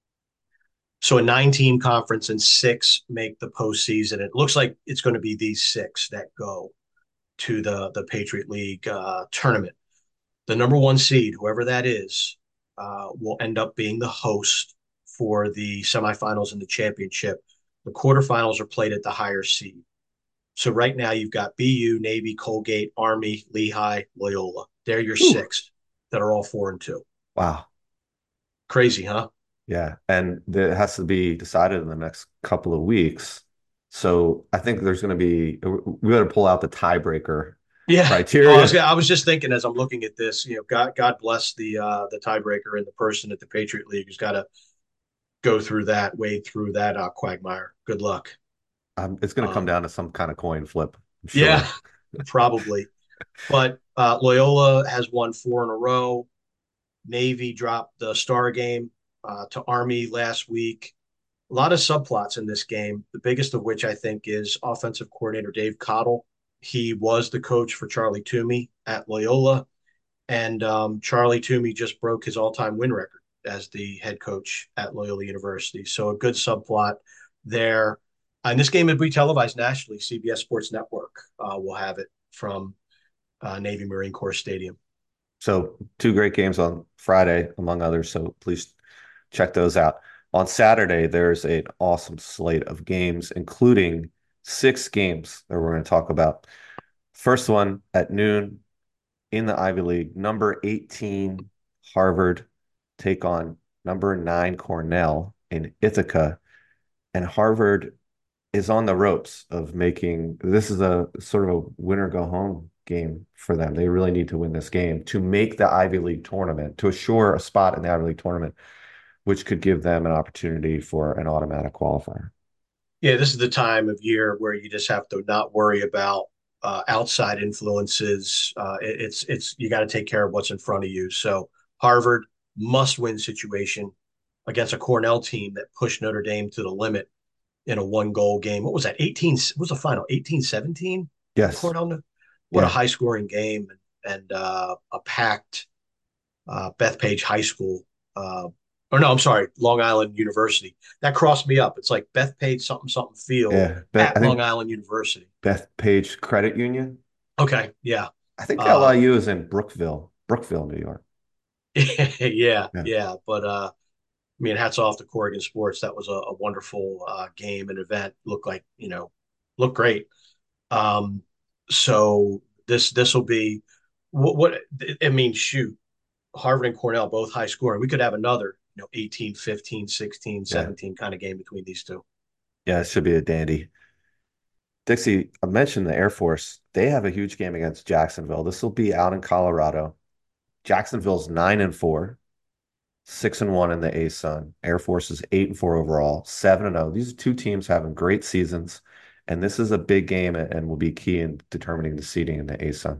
So a nine-team conference and six make the postseason. It looks like it's going to be these six that go to the the Patriot League uh, tournament. The number one seed, whoever that is, uh, will end up being the host for the semifinals and the championship. The quarterfinals are played at the higher seed. So right now you've got B U, Navy, Colgate, Army, Lehigh, Loyola. They're your Whew. six that are all four and two. Wow. Crazy, huh? Yeah. And it has to be decided in the next couple of weeks. So I think there's going to be, we got to pull out the tiebreaker Yeah. Oh, I was criteria. I was just thinking as I'm looking at this, you know, God God bless the uh the tiebreaker and the person at the Patriot League who's got to go through that, wade through that uh, quagmire. Good luck. Um, it's going to come Um, down to some kind of coin flip, I'm yeah, sure. probably. But uh, Loyola has won four in a row. Navy dropped the star game uh, to Army last week. A lot of subplots in this game, the biggest of which I think is offensive coordinator Dave Cottle. He was the coach for Charlie Toomey at Loyola, and um, Charlie Toomey just broke his all-time win record as the head coach at Loyola University. So a good subplot there. And this game will be televised nationally. C B S Sports Network uh, will have it from uh, Navy Marine Corps Stadium. So two great games on Friday, among others. So please check those out. On Saturday, there's an awesome slate of games, including six games that we're going to talk about. First one at noon in the Ivy League, number eighteen, Harvard take on number nine, Cornell in Ithaca. And Harvard is on the ropes of making this is a sort of a win or go home game for them. They really need to win this game to make the Ivy League tournament, to assure a spot in the Ivy League tournament, which could give them an opportunity for an automatic qualifier. Yeah, this is the time of year where you just have to not worry about uh, outside influences. Uh, it, it's it's you got to take care of what's in front of you. So Harvard must win situation against a Cornell team that pushed Notre Dame to the limit in a one goal game. What was that? eighteen what was the final? eighteen seventeen for Yes. Cornell. What a Yeah. high scoring game and, and uh, a packed uh, Bethpage High School. Uh, or no, I'm sorry, Long Island University. That crossed me up. It's like Bethpage something something field Yeah. Beth, at I Long think Island University. Beth Page Credit Union. Okay, yeah. I think Uh, L I U is in Brookville, Brookville, New York. yeah, Yeah. yeah. But uh, I mean, hats off to Corrigan Sports. That was a, a wonderful uh, game and event. Looked like, you know, looked great. Um, so this this will be what, what I mean, shoot, Harvard and Cornell both high scoring. We could have another, you know, eighteen, fifteen, sixteen, Yeah. seventeen kind of game between these two. Yeah. It should be a dandy. Dixie, I mentioned the Air Force. They have a huge game against Jacksonville. This will be out in Colorado. Jacksonville's nine and four, six and one in the A Sun. Air Force is eight and four overall, seven and zero. These are two teams having great seasons, and this is a big game and will be key in determining the seeding in the A Sun.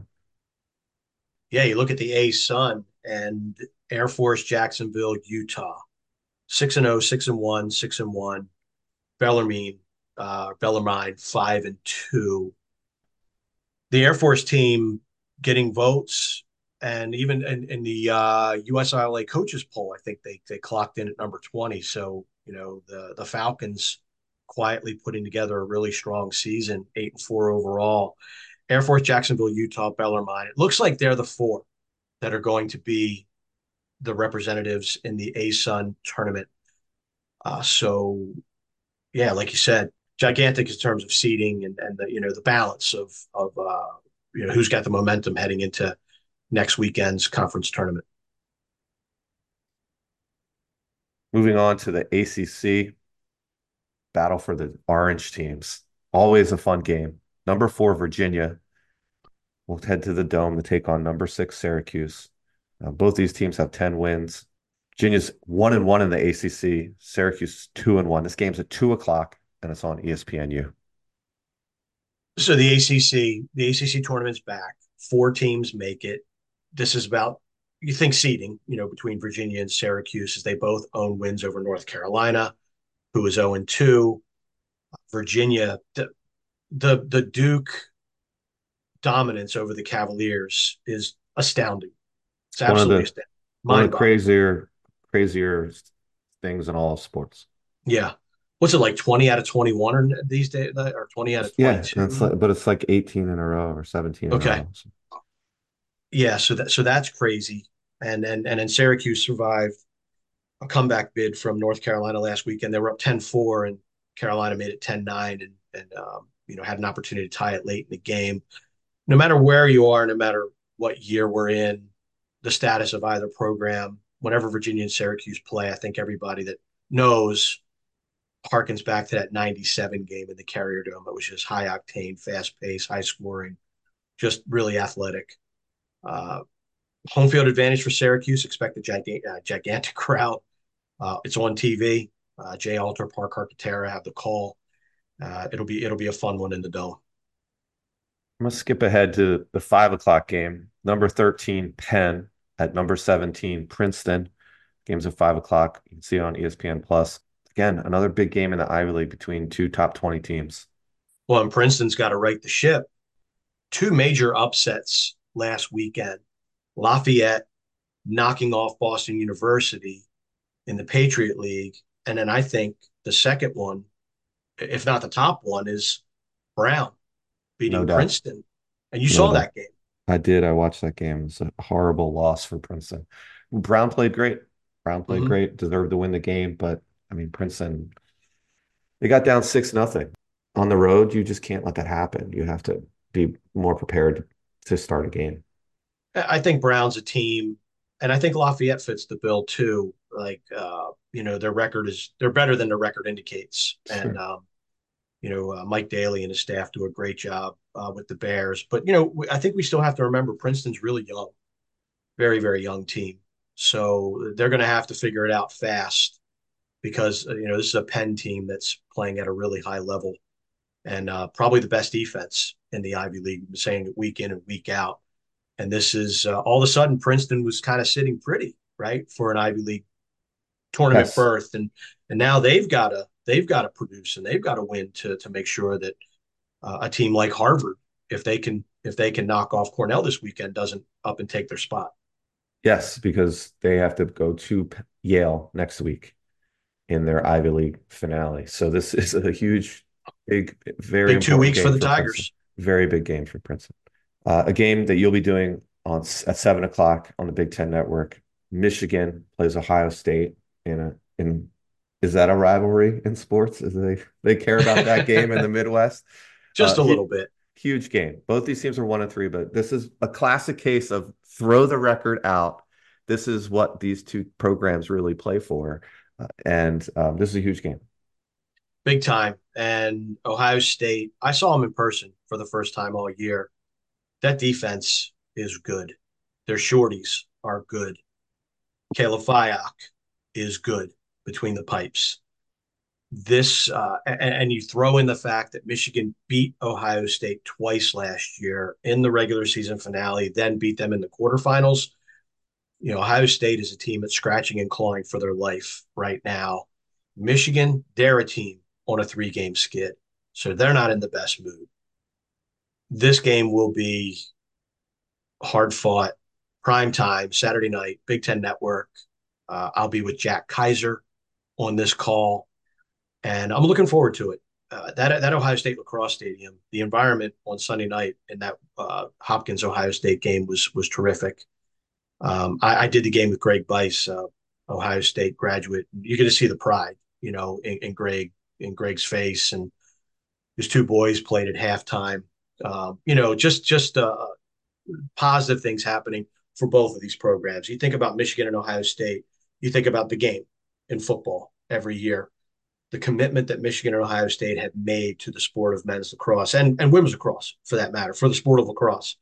Yeah, you look at the A Sun and Air Force, Jacksonville, Utah, six and oh, six and one, six and one. Bellarmine, uh, Bellarmine, five and two. The Air Force team getting votes, and even in, in the uh, U S I L A coaches poll, I think they they clocked in at number twenty. So you know the the Falcons quietly putting together a really strong season, eight and four overall. Air Force, Jacksonville, Utah, Bellarmine. It looks like they're the four that are going to be the representatives in the A S U N tournament. Uh, so yeah, like you said, gigantic in terms of seeding and and the you know the balance of of uh, you know who's got the momentum heading into next weekend's conference tournament. Moving on to the A C C battle for the orange teams. Always a fun game. Number four, Virginia will head to the Dome to take on number six Syracuse. Uh, both these teams have ten wins. Virginia's one and one in the A C C. Syracuse is two and one. This game's at two o'clock, and it's on E S P N U. So the A C C, the A C C tournament's back. Four teams make it. This is about, you think, seeding, you know, between Virginia and Syracuse, as they both own wins over North Carolina, who is oh and two. Virginia, the, the the Duke dominance over the Cavaliers is astounding. It's One of absolutely the astounding. one of Mind the boggling. crazier crazier things in all of sports. Yeah. What's it like, twenty out of twenty-one or these days, or twenty out of Yeah, and it's twenty-two? like, but it's like eighteen in a row or seventeen in a Okay. row. So Yeah, so that so that's crazy. And and and then Syracuse survived a comeback bid from North Carolina last weekend. They were up ten four, and Carolina made it ten nine, and and um, you know, had an opportunity to tie it late in the game. No matter where you are, no matter what year we're in, the status of either program, whenever Virginia and Syracuse play, I think everybody that knows harkens back to that ninety-seven game in the Carrier Dome. It was just high octane, fast pace, high scoring, just really athletic. Uh, Home field advantage for Syracuse. Expect a gigantic, uh, gigantic crowd. Uh, it's on T V. Uh, Jay Alter, Park Arcatera have the call. Uh, it'll be it'll be a fun one in the dome. I'm gonna skip ahead to the five o'clock game. Number thirteen, Penn at number seventeen, Princeton. Games at five o'clock. You can see it on E S P N Plus. Again, another big game in the Ivy League between two top twenty teams. Well, and Princeton's got to right the ship. Two major upsets last weekend. Lafayette knocking off Boston University in the Patriot League, and then I think the second one, if not the top one, is Brown No beating doubt. Princeton. And you No saw doubt. that game. I did. I watched that game. It's a horrible loss for Princeton. Brown played great. Brown played Mm-hmm. great, deserved to win the game, but I mean, Princeton, they got down six nothing. On the road, you just can't let that happen. You have to be more prepared to start a game. I think Brown's a team, and I think Lafayette fits the bill too. Like, uh, you know, their record is they're better than their record indicates, and Sure. um, you know, uh, Mike Daly and his staff do a great job uh, with the Bears. But you know, I think we still have to remember Princeton's really young, very very young team, so they're going to have to figure it out fast because uh, you know, this is a Penn team that's playing at a really high level and uh, probably the best defense in the Ivy League, saying it week in and week out. And this is uh, all of a sudden Princeton was kind of sitting pretty, right, for an Ivy League tournament Yes. berth, and and now they've got to they've got to produce and they've got to win to to make sure that uh, a team like Harvard, if they can if they can knock off Cornell this weekend, doesn't up and take their spot. Yes, because they have to go to Yale next week in their Ivy League finale. So this is a huge, big, very Big two important weeks for game the for Princeton. Tigers. Very big game for Princeton. Uh, a game that you'll be doing on at seven o'clock on the Big Ten Network. Michigan plays Ohio State in a in. Is that a rivalry in sports? Is they they care about that game in the Midwest? Just Uh, a hu- little bit. Huge game. Both these teams are one and three, but this is a classic case of throw the record out. This is what these two programs really play for, uh, and um, this is a huge game. Big time. And Ohio State, I saw them in person for the first time all year. That defense is good. Their shorties are good. Caleb Fyock is good between the pipes. This uh, and, and you throw in the fact that Michigan beat Ohio State twice last year in the regular season finale, then beat them in the quarterfinals. You know, Ohio State is a team that's scratching and clawing for their life right now. Michigan, they're a team on a three game skid, so they're not in the best mood. This game will be hard fought, prime time, Saturday night, Big Ten Network. Uh, I'll be with Jack Kaiser on this call, and I'm looking forward to it. Uh, that that Ohio State lacrosse stadium, the environment on Sunday night in that uh, Hopkins Ohio State game was was terrific. Um, I, I did the game with Greg Bice, uh, Ohio State graduate. You get to see the pride, you know, in, in Greg in Greg's face, and his two boys played at halftime. Um, you know, just just uh, positive things happening for both of these programs. You think about Michigan and Ohio State, you think about the game in football every year, the commitment that Michigan and Ohio State have made to the sport of men's lacrosse and, and women's lacrosse, for that matter, for the sport of lacrosse,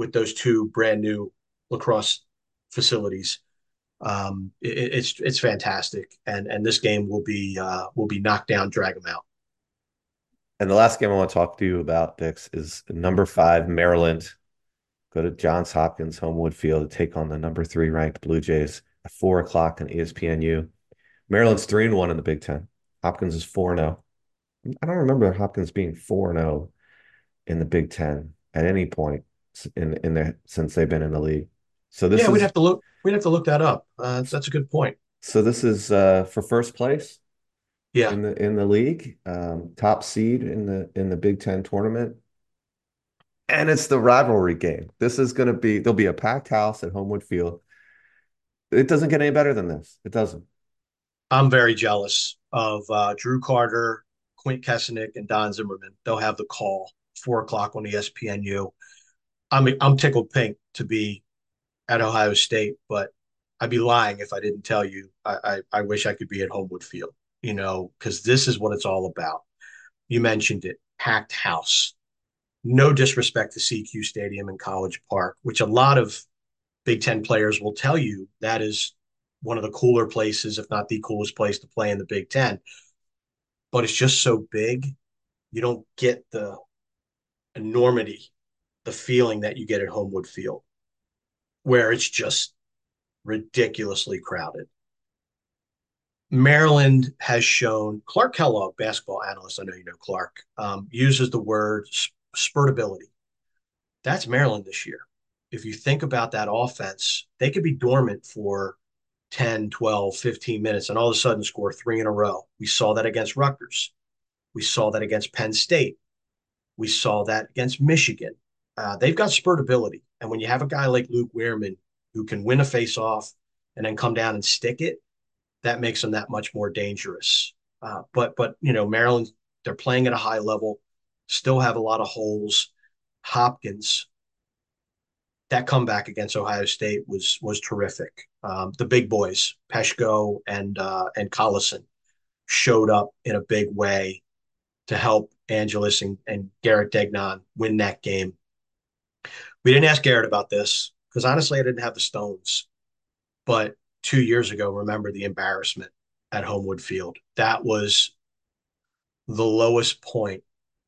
with those two brand new lacrosse facilities. Um, it, it's it's fantastic, and and this game will be uh, will be knocked down, drag them out. And the last game I want to talk to you about, Dix, is number five, Maryland. Go to Johns Hopkins Homewood Field to take on the number three ranked Blue Jays at four o'clock on E S P N U. Maryland's three and one in the Big Ten. Hopkins is four and zero. I don't remember Hopkins being four and zero in the Big Ten at any point in in the since they've been in the league. So this Yeah, we'd is have to look. We'd have to look that up. Uh, that's a good point. so this is uh, for first place Yeah, in the in the league, um, top seed in the in the Big Ten tournament, and it's the rivalry game. This is going to be there'll be a packed house at Homewood Field. It doesn't get any better than this. It doesn't. I'm very jealous of uh, Drew Carter, Quint Kessenich, and Don Zimmerman. They'll have the call four o'clock on E S P N U. I'm I'm tickled pink to be at Ohio State, but I'd be lying if I didn't tell you I I, I wish I could be at Homewood Field. You know, because this is what it's all about. You mentioned it, packed house. No disrespect to C Q Stadium in College Park, which a lot of Big Ten players will tell you that is one of the cooler places, if not the coolest place to play in the Big Ten. But it's just so big, you don't get the enormity, the feeling that you get at Homewood Field, where it's just ridiculously crowded. Maryland has shown, Clark Kellogg, basketball analyst, I know you know Clark, um, uses the word spurtability. That's Maryland this year. If you think about that offense, they could be dormant for ten, twelve, fifteen minutes and all of a sudden score three in a row. We saw that against Rutgers. We saw that against Penn State. We saw that against Michigan. Uh, they've got spurtability. And when you have a guy like Luke Wehrman who can win a face-off and then come down and stick it, that makes them that much more dangerous. Uh, but, but you know, Maryland, they're playing at a high level, still have a lot of holes. Hopkins, that comeback against Ohio State was was terrific. Um, the big boys, Peshko and uh, and Collison, showed up in a big way to help Angeles and, and Garrett Degnan win that game. We didn't ask Garrett about this because honestly, I didn't have the stones. But two years ago, remember the embarrassment at Homewood Field? That was the lowest point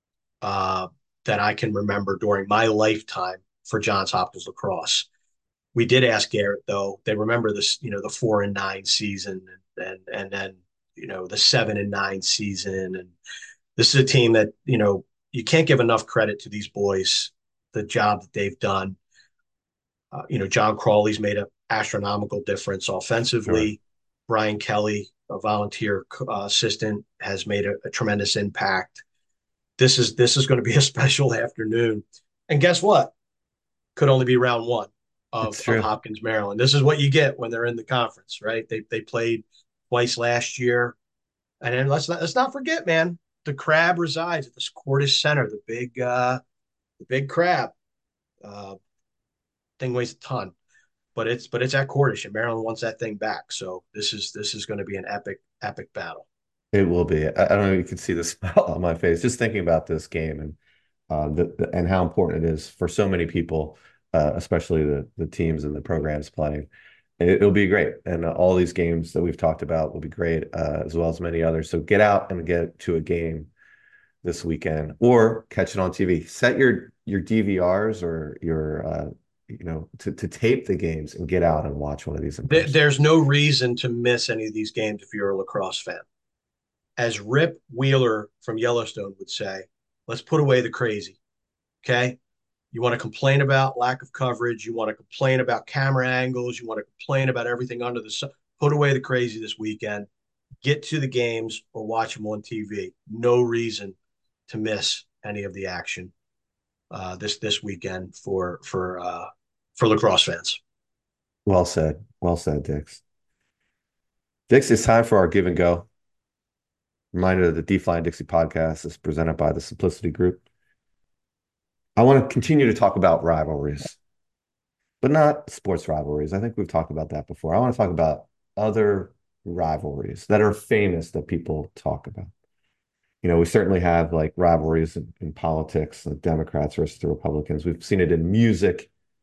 uh, that I can remember during my lifetime for Johns Hopkins lacrosse. We did ask Garrett though. They remember this, you know, the four and nine season, and and and then you know the seven and nine season, and this is a team that you know you can't give enough credit to these boys, the job that they've done. Uh, you know, John Crawley's made an astronomical difference Sure. offensively. Brian Kelly, a volunteer uh, assistant, has made a, a tremendous impact. This is this is going to be a special afternoon. And guess what? Could only be round one of, It's of true. Hopkins, Maryland. This is what you get when they're in the conference, right? They they played twice last year. And then let's not let's not forget, man, the crab resides at the Cordis Center, the big uh the big crab. Uh thing weighs a ton. But it's but it's at Cordish and Maryland wants that thing back. So this is this is going to be an epic, epic battle. It will be. I, I don't know if you can see the smile on my face just thinking about this game and uh, the, the, and how important it is for so many people, uh, especially the the teams and the programs playing. It, will be great, and uh, all these games that we've talked about will be great, uh, as well as many others. So get out and get to a game this weekend, or catch it on T V. Set your your D V Rs or your uh, you know to to tape the games and get out and watch one of these in There, person. there's no reason to miss any of these games if you're a lacrosse fan. As Rip Wheeler from Yellowstone would say, let's put away the crazy. Okay. You want to complain about lack of coverage. You want to complain about camera angles. You want to complain about everything under the sun. Put away the crazy this weekend. Get to the games or watch them on T V. No reason to miss any of the action uh, this this weekend for for uh, for lacrosse fans. Well said. Well said, Dix. Dix, it's time for our give and go. Reminder that the D Fly and Dixie podcast is presented by the Simplicity Group. I want to continue to talk about rivalries, but not sports rivalries. I think we've talked about that before. I want to talk about other rivalries that are famous that people talk about. You know, we certainly have like rivalries in, in politics, the Democrats versus the Republicans. We've seen it in music.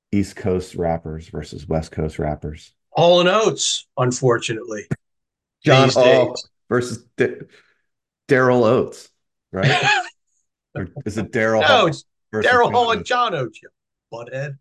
East Coast rappers versus West Coast rappers. Hall and Oates, unfortunately, John these Hall days. versus D- Daryl Oates, right? Or is it Daryl No, Hall it's versus Daryl Hall John and Oates? John Oates, you butthead.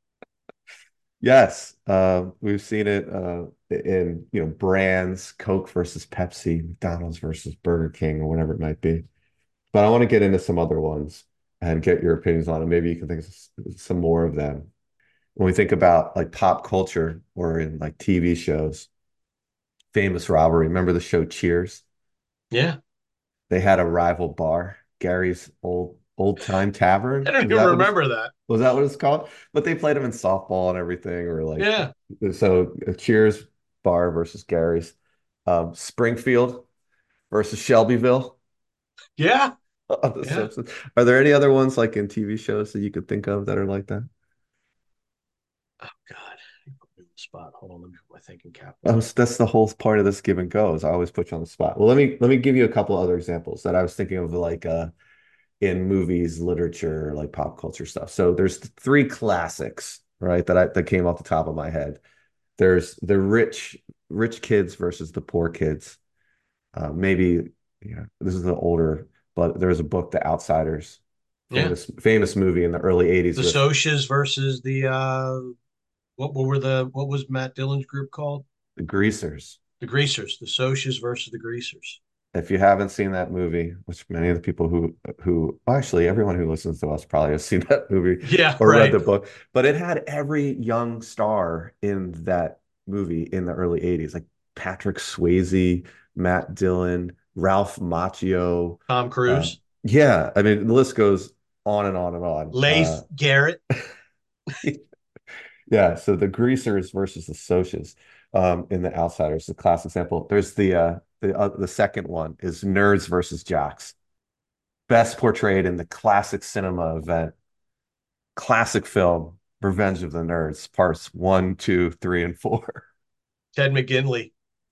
Yes, uh, we've seen it uh, in you know brands, Coke versus Pepsi, McDonald's versus Burger King, or whatever it might be. But I want to get into some other ones and get your opinions on it. Maybe you can think of s- some more of them. When we think about like pop culture or in like T V shows, famous rivalry. Remember the show Cheers? Yeah, They had a rival bar, Gary's old old time I tavern. don't Was even that what it's remember that. was that what it's called? But they played them in softball and everything, or like Yeah, so. uh, Cheers bar versus Gary's. Um, Springfield versus Shelbyville yeah, on The yeah. Simpsons. Are there any other ones like in T V shows that you could think of that are like that? Oh God, you put me on the spot. Hold on, let me put my thinking cap That on. was, that's the whole part of this give and go is I always put you on the spot. Well, let me let me give you a couple other examples that I was thinking of like uh in movies, literature, like pop culture stuff. So there's three classics, right, that I that came off the top of my head. There's the rich rich kids versus the poor kids. Uh, maybe yeah, this is the older, but there's a book, The Outsiders, Yeah, famous famous movie in the early eighties the with Socias versus the uh, what, what were the what was Matt Dillon's group called? the Greasers. The Greasers. The Socias versus the Greasers. If you haven't seen that movie, which many of the people who who well, actually everyone who listens to us probably has seen that movie Yeah, or read right. the book, but it had every young star in that movie in the early eighties, like Patrick Swayze, Matt Dillon, Ralph Macchio. Tom Uh, Cruise, yeah, I mean the list goes on and on and on. Uh, Leif Garrett. yeah, so the Greasers versus the Socias um, in The Outsiders, the class example. There's the uh, the uh, the second one is Nerds versus Jocks, best portrayed in the classic cinema event, classic film, Revenge of the Nerds, parts one, two, three, and four. Ted McGinley,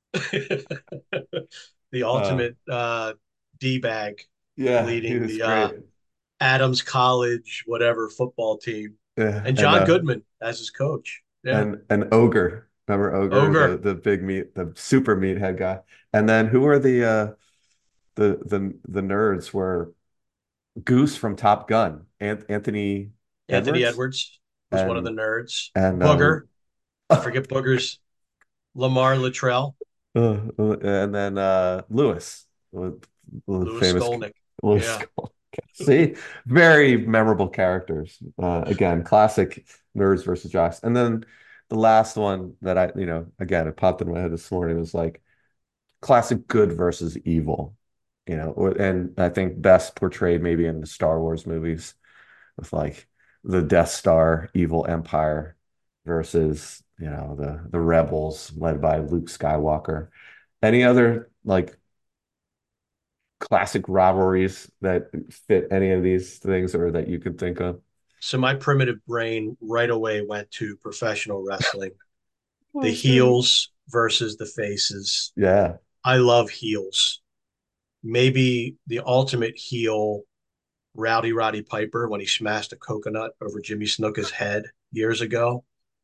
the Uh, ultimate uh, d bag, yeah, he leading was the uh, great. Adams College whatever football team, Yeah, and and John uh, Goodman as his coach. Yeah, and and Ogre. Remember Ogre, the Ogre, the big meat, the super meathead guy. And then who were the uh the the the nerds were Goose from Top Gun, Ant Anthony Anthony Edwards, Edwards was one of the and nerds. and uh, Booger, I forget Booger's Lamar Luttrell, Uh, and then uh Lewis, the the Louis famous Skolnick. Lewis. Yeah, See, very memorable characters. Uh, again, classic nerds versus jocks. And then the last one that I, you know, again, it popped in my head this morning was like classic good versus evil, you know, or- and I think best portrayed maybe in the Star Wars movies with like the Death Star evil empire versus, you know, the the rebels led by Luke Skywalker. Any other like classic rivalries that fit any of these things or that you could think of? so my primitive brain right away went to professional wrestling, the Oh, God. heels versus the faces. Yeah. I love heels. Maybe the ultimate heel, Rowdy Roddy Piper, when he smashed a coconut over Jimmy Snuka's head years ago.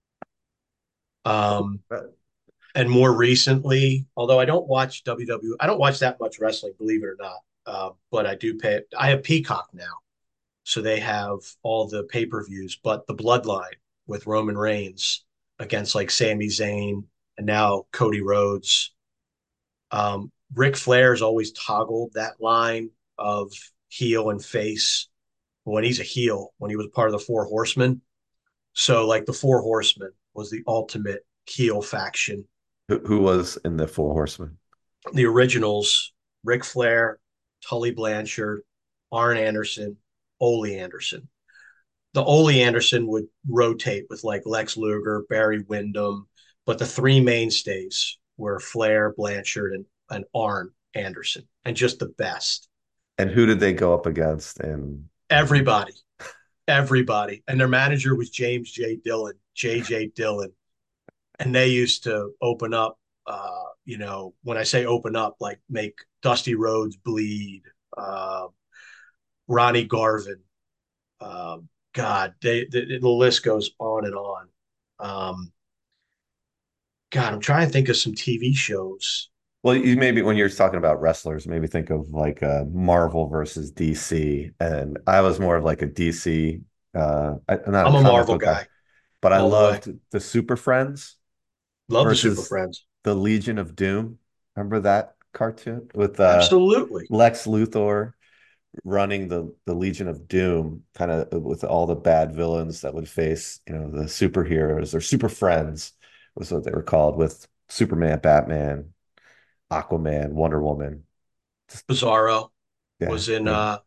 Um, and more recently, although I don't watch W W E, I don't watch that much wrestling, believe it or not. Uh, but I do pay. I have Peacock now, so they have all the pay per views. But the Bloodline with Roman Reigns against like Sami Zayn and now Cody Rhodes. Um, Ric Flair's always toggled that line of heel and face when he's a heel, when he was part of the Four Horsemen. So, like, the Four Horsemen was the ultimate heel faction. Who, who was in the Four Horsemen? The originals, Ric Flair, Tully Blanchard, Arn Anderson, Ole Anderson. The Ole Anderson would rotate with like Lex Luger, Barry Windham, but the three mainstays were Flair, Blanchard, and, and Arn Anderson, and just the best. And who did they go up against? And Everybody, everybody. And their manager was James J. Dillon, J J. Dillon. And they used to open up, uh, you know, when I say open up, like make Dusty Rhodes bleed, uh, Ronnie Garvin, um, God, they, the, the list goes on and on. Um, God, I'm trying to think of some T V shows. Well, you maybe when you're talking about wrestlers, maybe think of like uh, Marvel versus D C. And I was more of like a D C, uh, I- I'm not a I'm a comic Marvel book guy, guy but I all the way. loved the Super Friends Love the Super versus Friends. the Legion of Doom. Remember that cartoon with uh, Absolutely. Lex Luthor running the the Legion of Doom, kind of with all the bad villains that would face, you know, the superheroes or super friends was what they were called with Superman, Batman, Aquaman, Wonder Woman. Just, Bizarro yeah, was in the, uh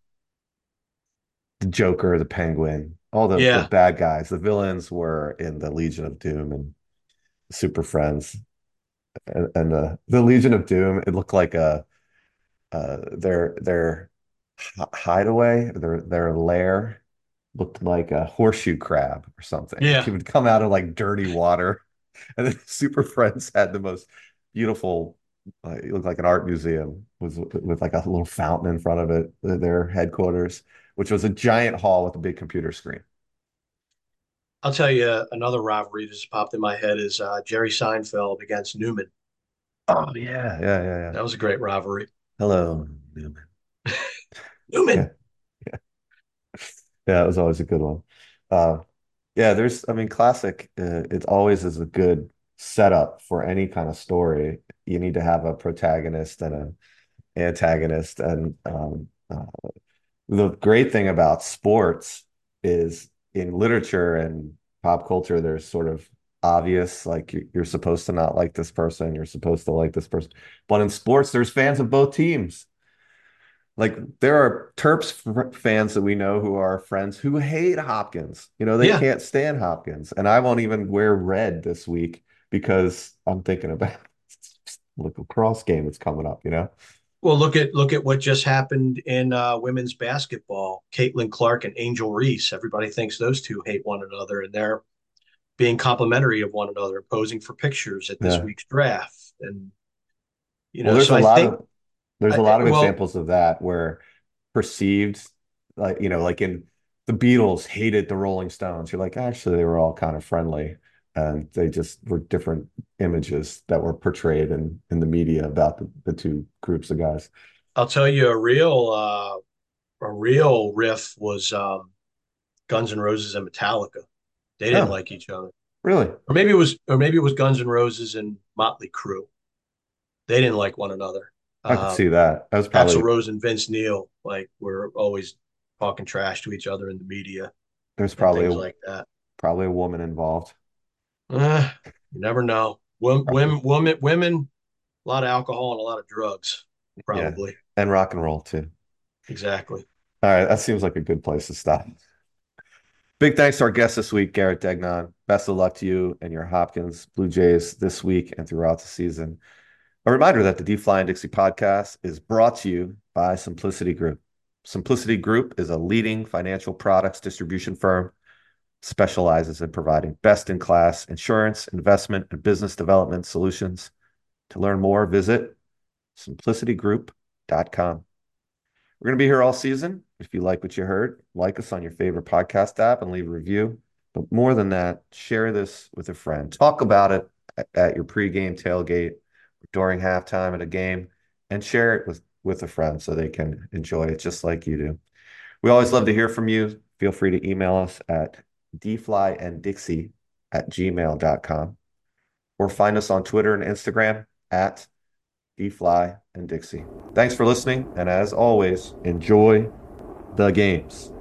the Joker, the Penguin, all the the yeah. bad guys. The villains were in the Legion of Doom and Super Friends, and, and the the Legion of Doom. It looked like a uh, their their hideaway, their their lair looked like a horseshoe crab or something. Like he Yeah. would come out of like dirty water, and then Super Friends had the most beautiful. Uh, it looked like an art museum was with like a little fountain in front of it. Their headquarters, which was a giant hall with a big computer screen. I'll tell you another rivalry that just popped in my head is uh Jerry Seinfeld against Newman. Oh yeah, yeah, yeah, yeah. That was a great rivalry. Hello, Newman. Newman. Yeah, yeah, yeah. It was always a good one. Uh, Yeah, there's, I mean, classic, uh, it always is a good setup for any kind of story. You need to have a protagonist and an antagonist. And um, uh, the great thing about sports is in literature and pop culture, there's sort of obvious, like you- you're supposed to not like this person, you're supposed to like this person. But in sports, there's fans of both teams. Like there are Terps f- fans that we know who are friends who hate Hopkins. You know, they Yeah. can't stand Hopkins. And I won't even wear red this week because I'm thinking about look lacrosse game that's coming up, you know? Well, look at look at what just happened in uh, women's basketball. Caitlin Clark and Angel Reese. Everybody thinks those two hate one another, and they're being complimentary of one another, posing for pictures at this Yeah. week's draft. And you Well, know, there's so a I lot think, of there's a I, lot of well, examples of that where perceived like, you know, like in the Beatles hated the Rolling Stones. You're like, actually, they were all kind of friendly. And they just were different images that were portrayed in in the media about the, the two groups of guys. I'll tell you a real uh, a real riff was um, Guns N' Roses and Metallica. They didn't Oh, like each other, really? or maybe it was, or maybe it was Guns N' Roses and Motley Crue. They didn't like one another. I could see Um, that. That was Axl probably Rose and Vince Neil like were always talking trash to each other in the media there's and probably things a like that. probably a woman involved. Uh, you never know. Women, women, women, a lot of alcohol and a lot of drugs, Yeah. probably. And rock and roll too. Exactly. All right, that seems like a good place to stop. Big thanks to our guest this week, Garrett Degnan. Best of luck to you and your Hopkins Blue Jays this week and throughout the season. A reminder that the D Fly and Dixie podcast is brought to you by Simplicity Group. Simplicity Group is a leading financial products distribution firm, specializes in providing best-in-class insurance, investment, and business development solutions. To learn more, visit simplicity group dot com. We're going to be here all season. If you like what you heard, like us on your favorite podcast app and leave a review. But more than that, share this with a friend. Talk about it at your pregame tailgate, during halftime at a game, and share it with, with a friend so they can enjoy it just like you do. We always love to hear from you. Feel free to email us at dflyanddixie at gmail dot com or find us on Twitter and Instagram at dfly and Dixie. Thanks for listening, and as always, enjoy the games.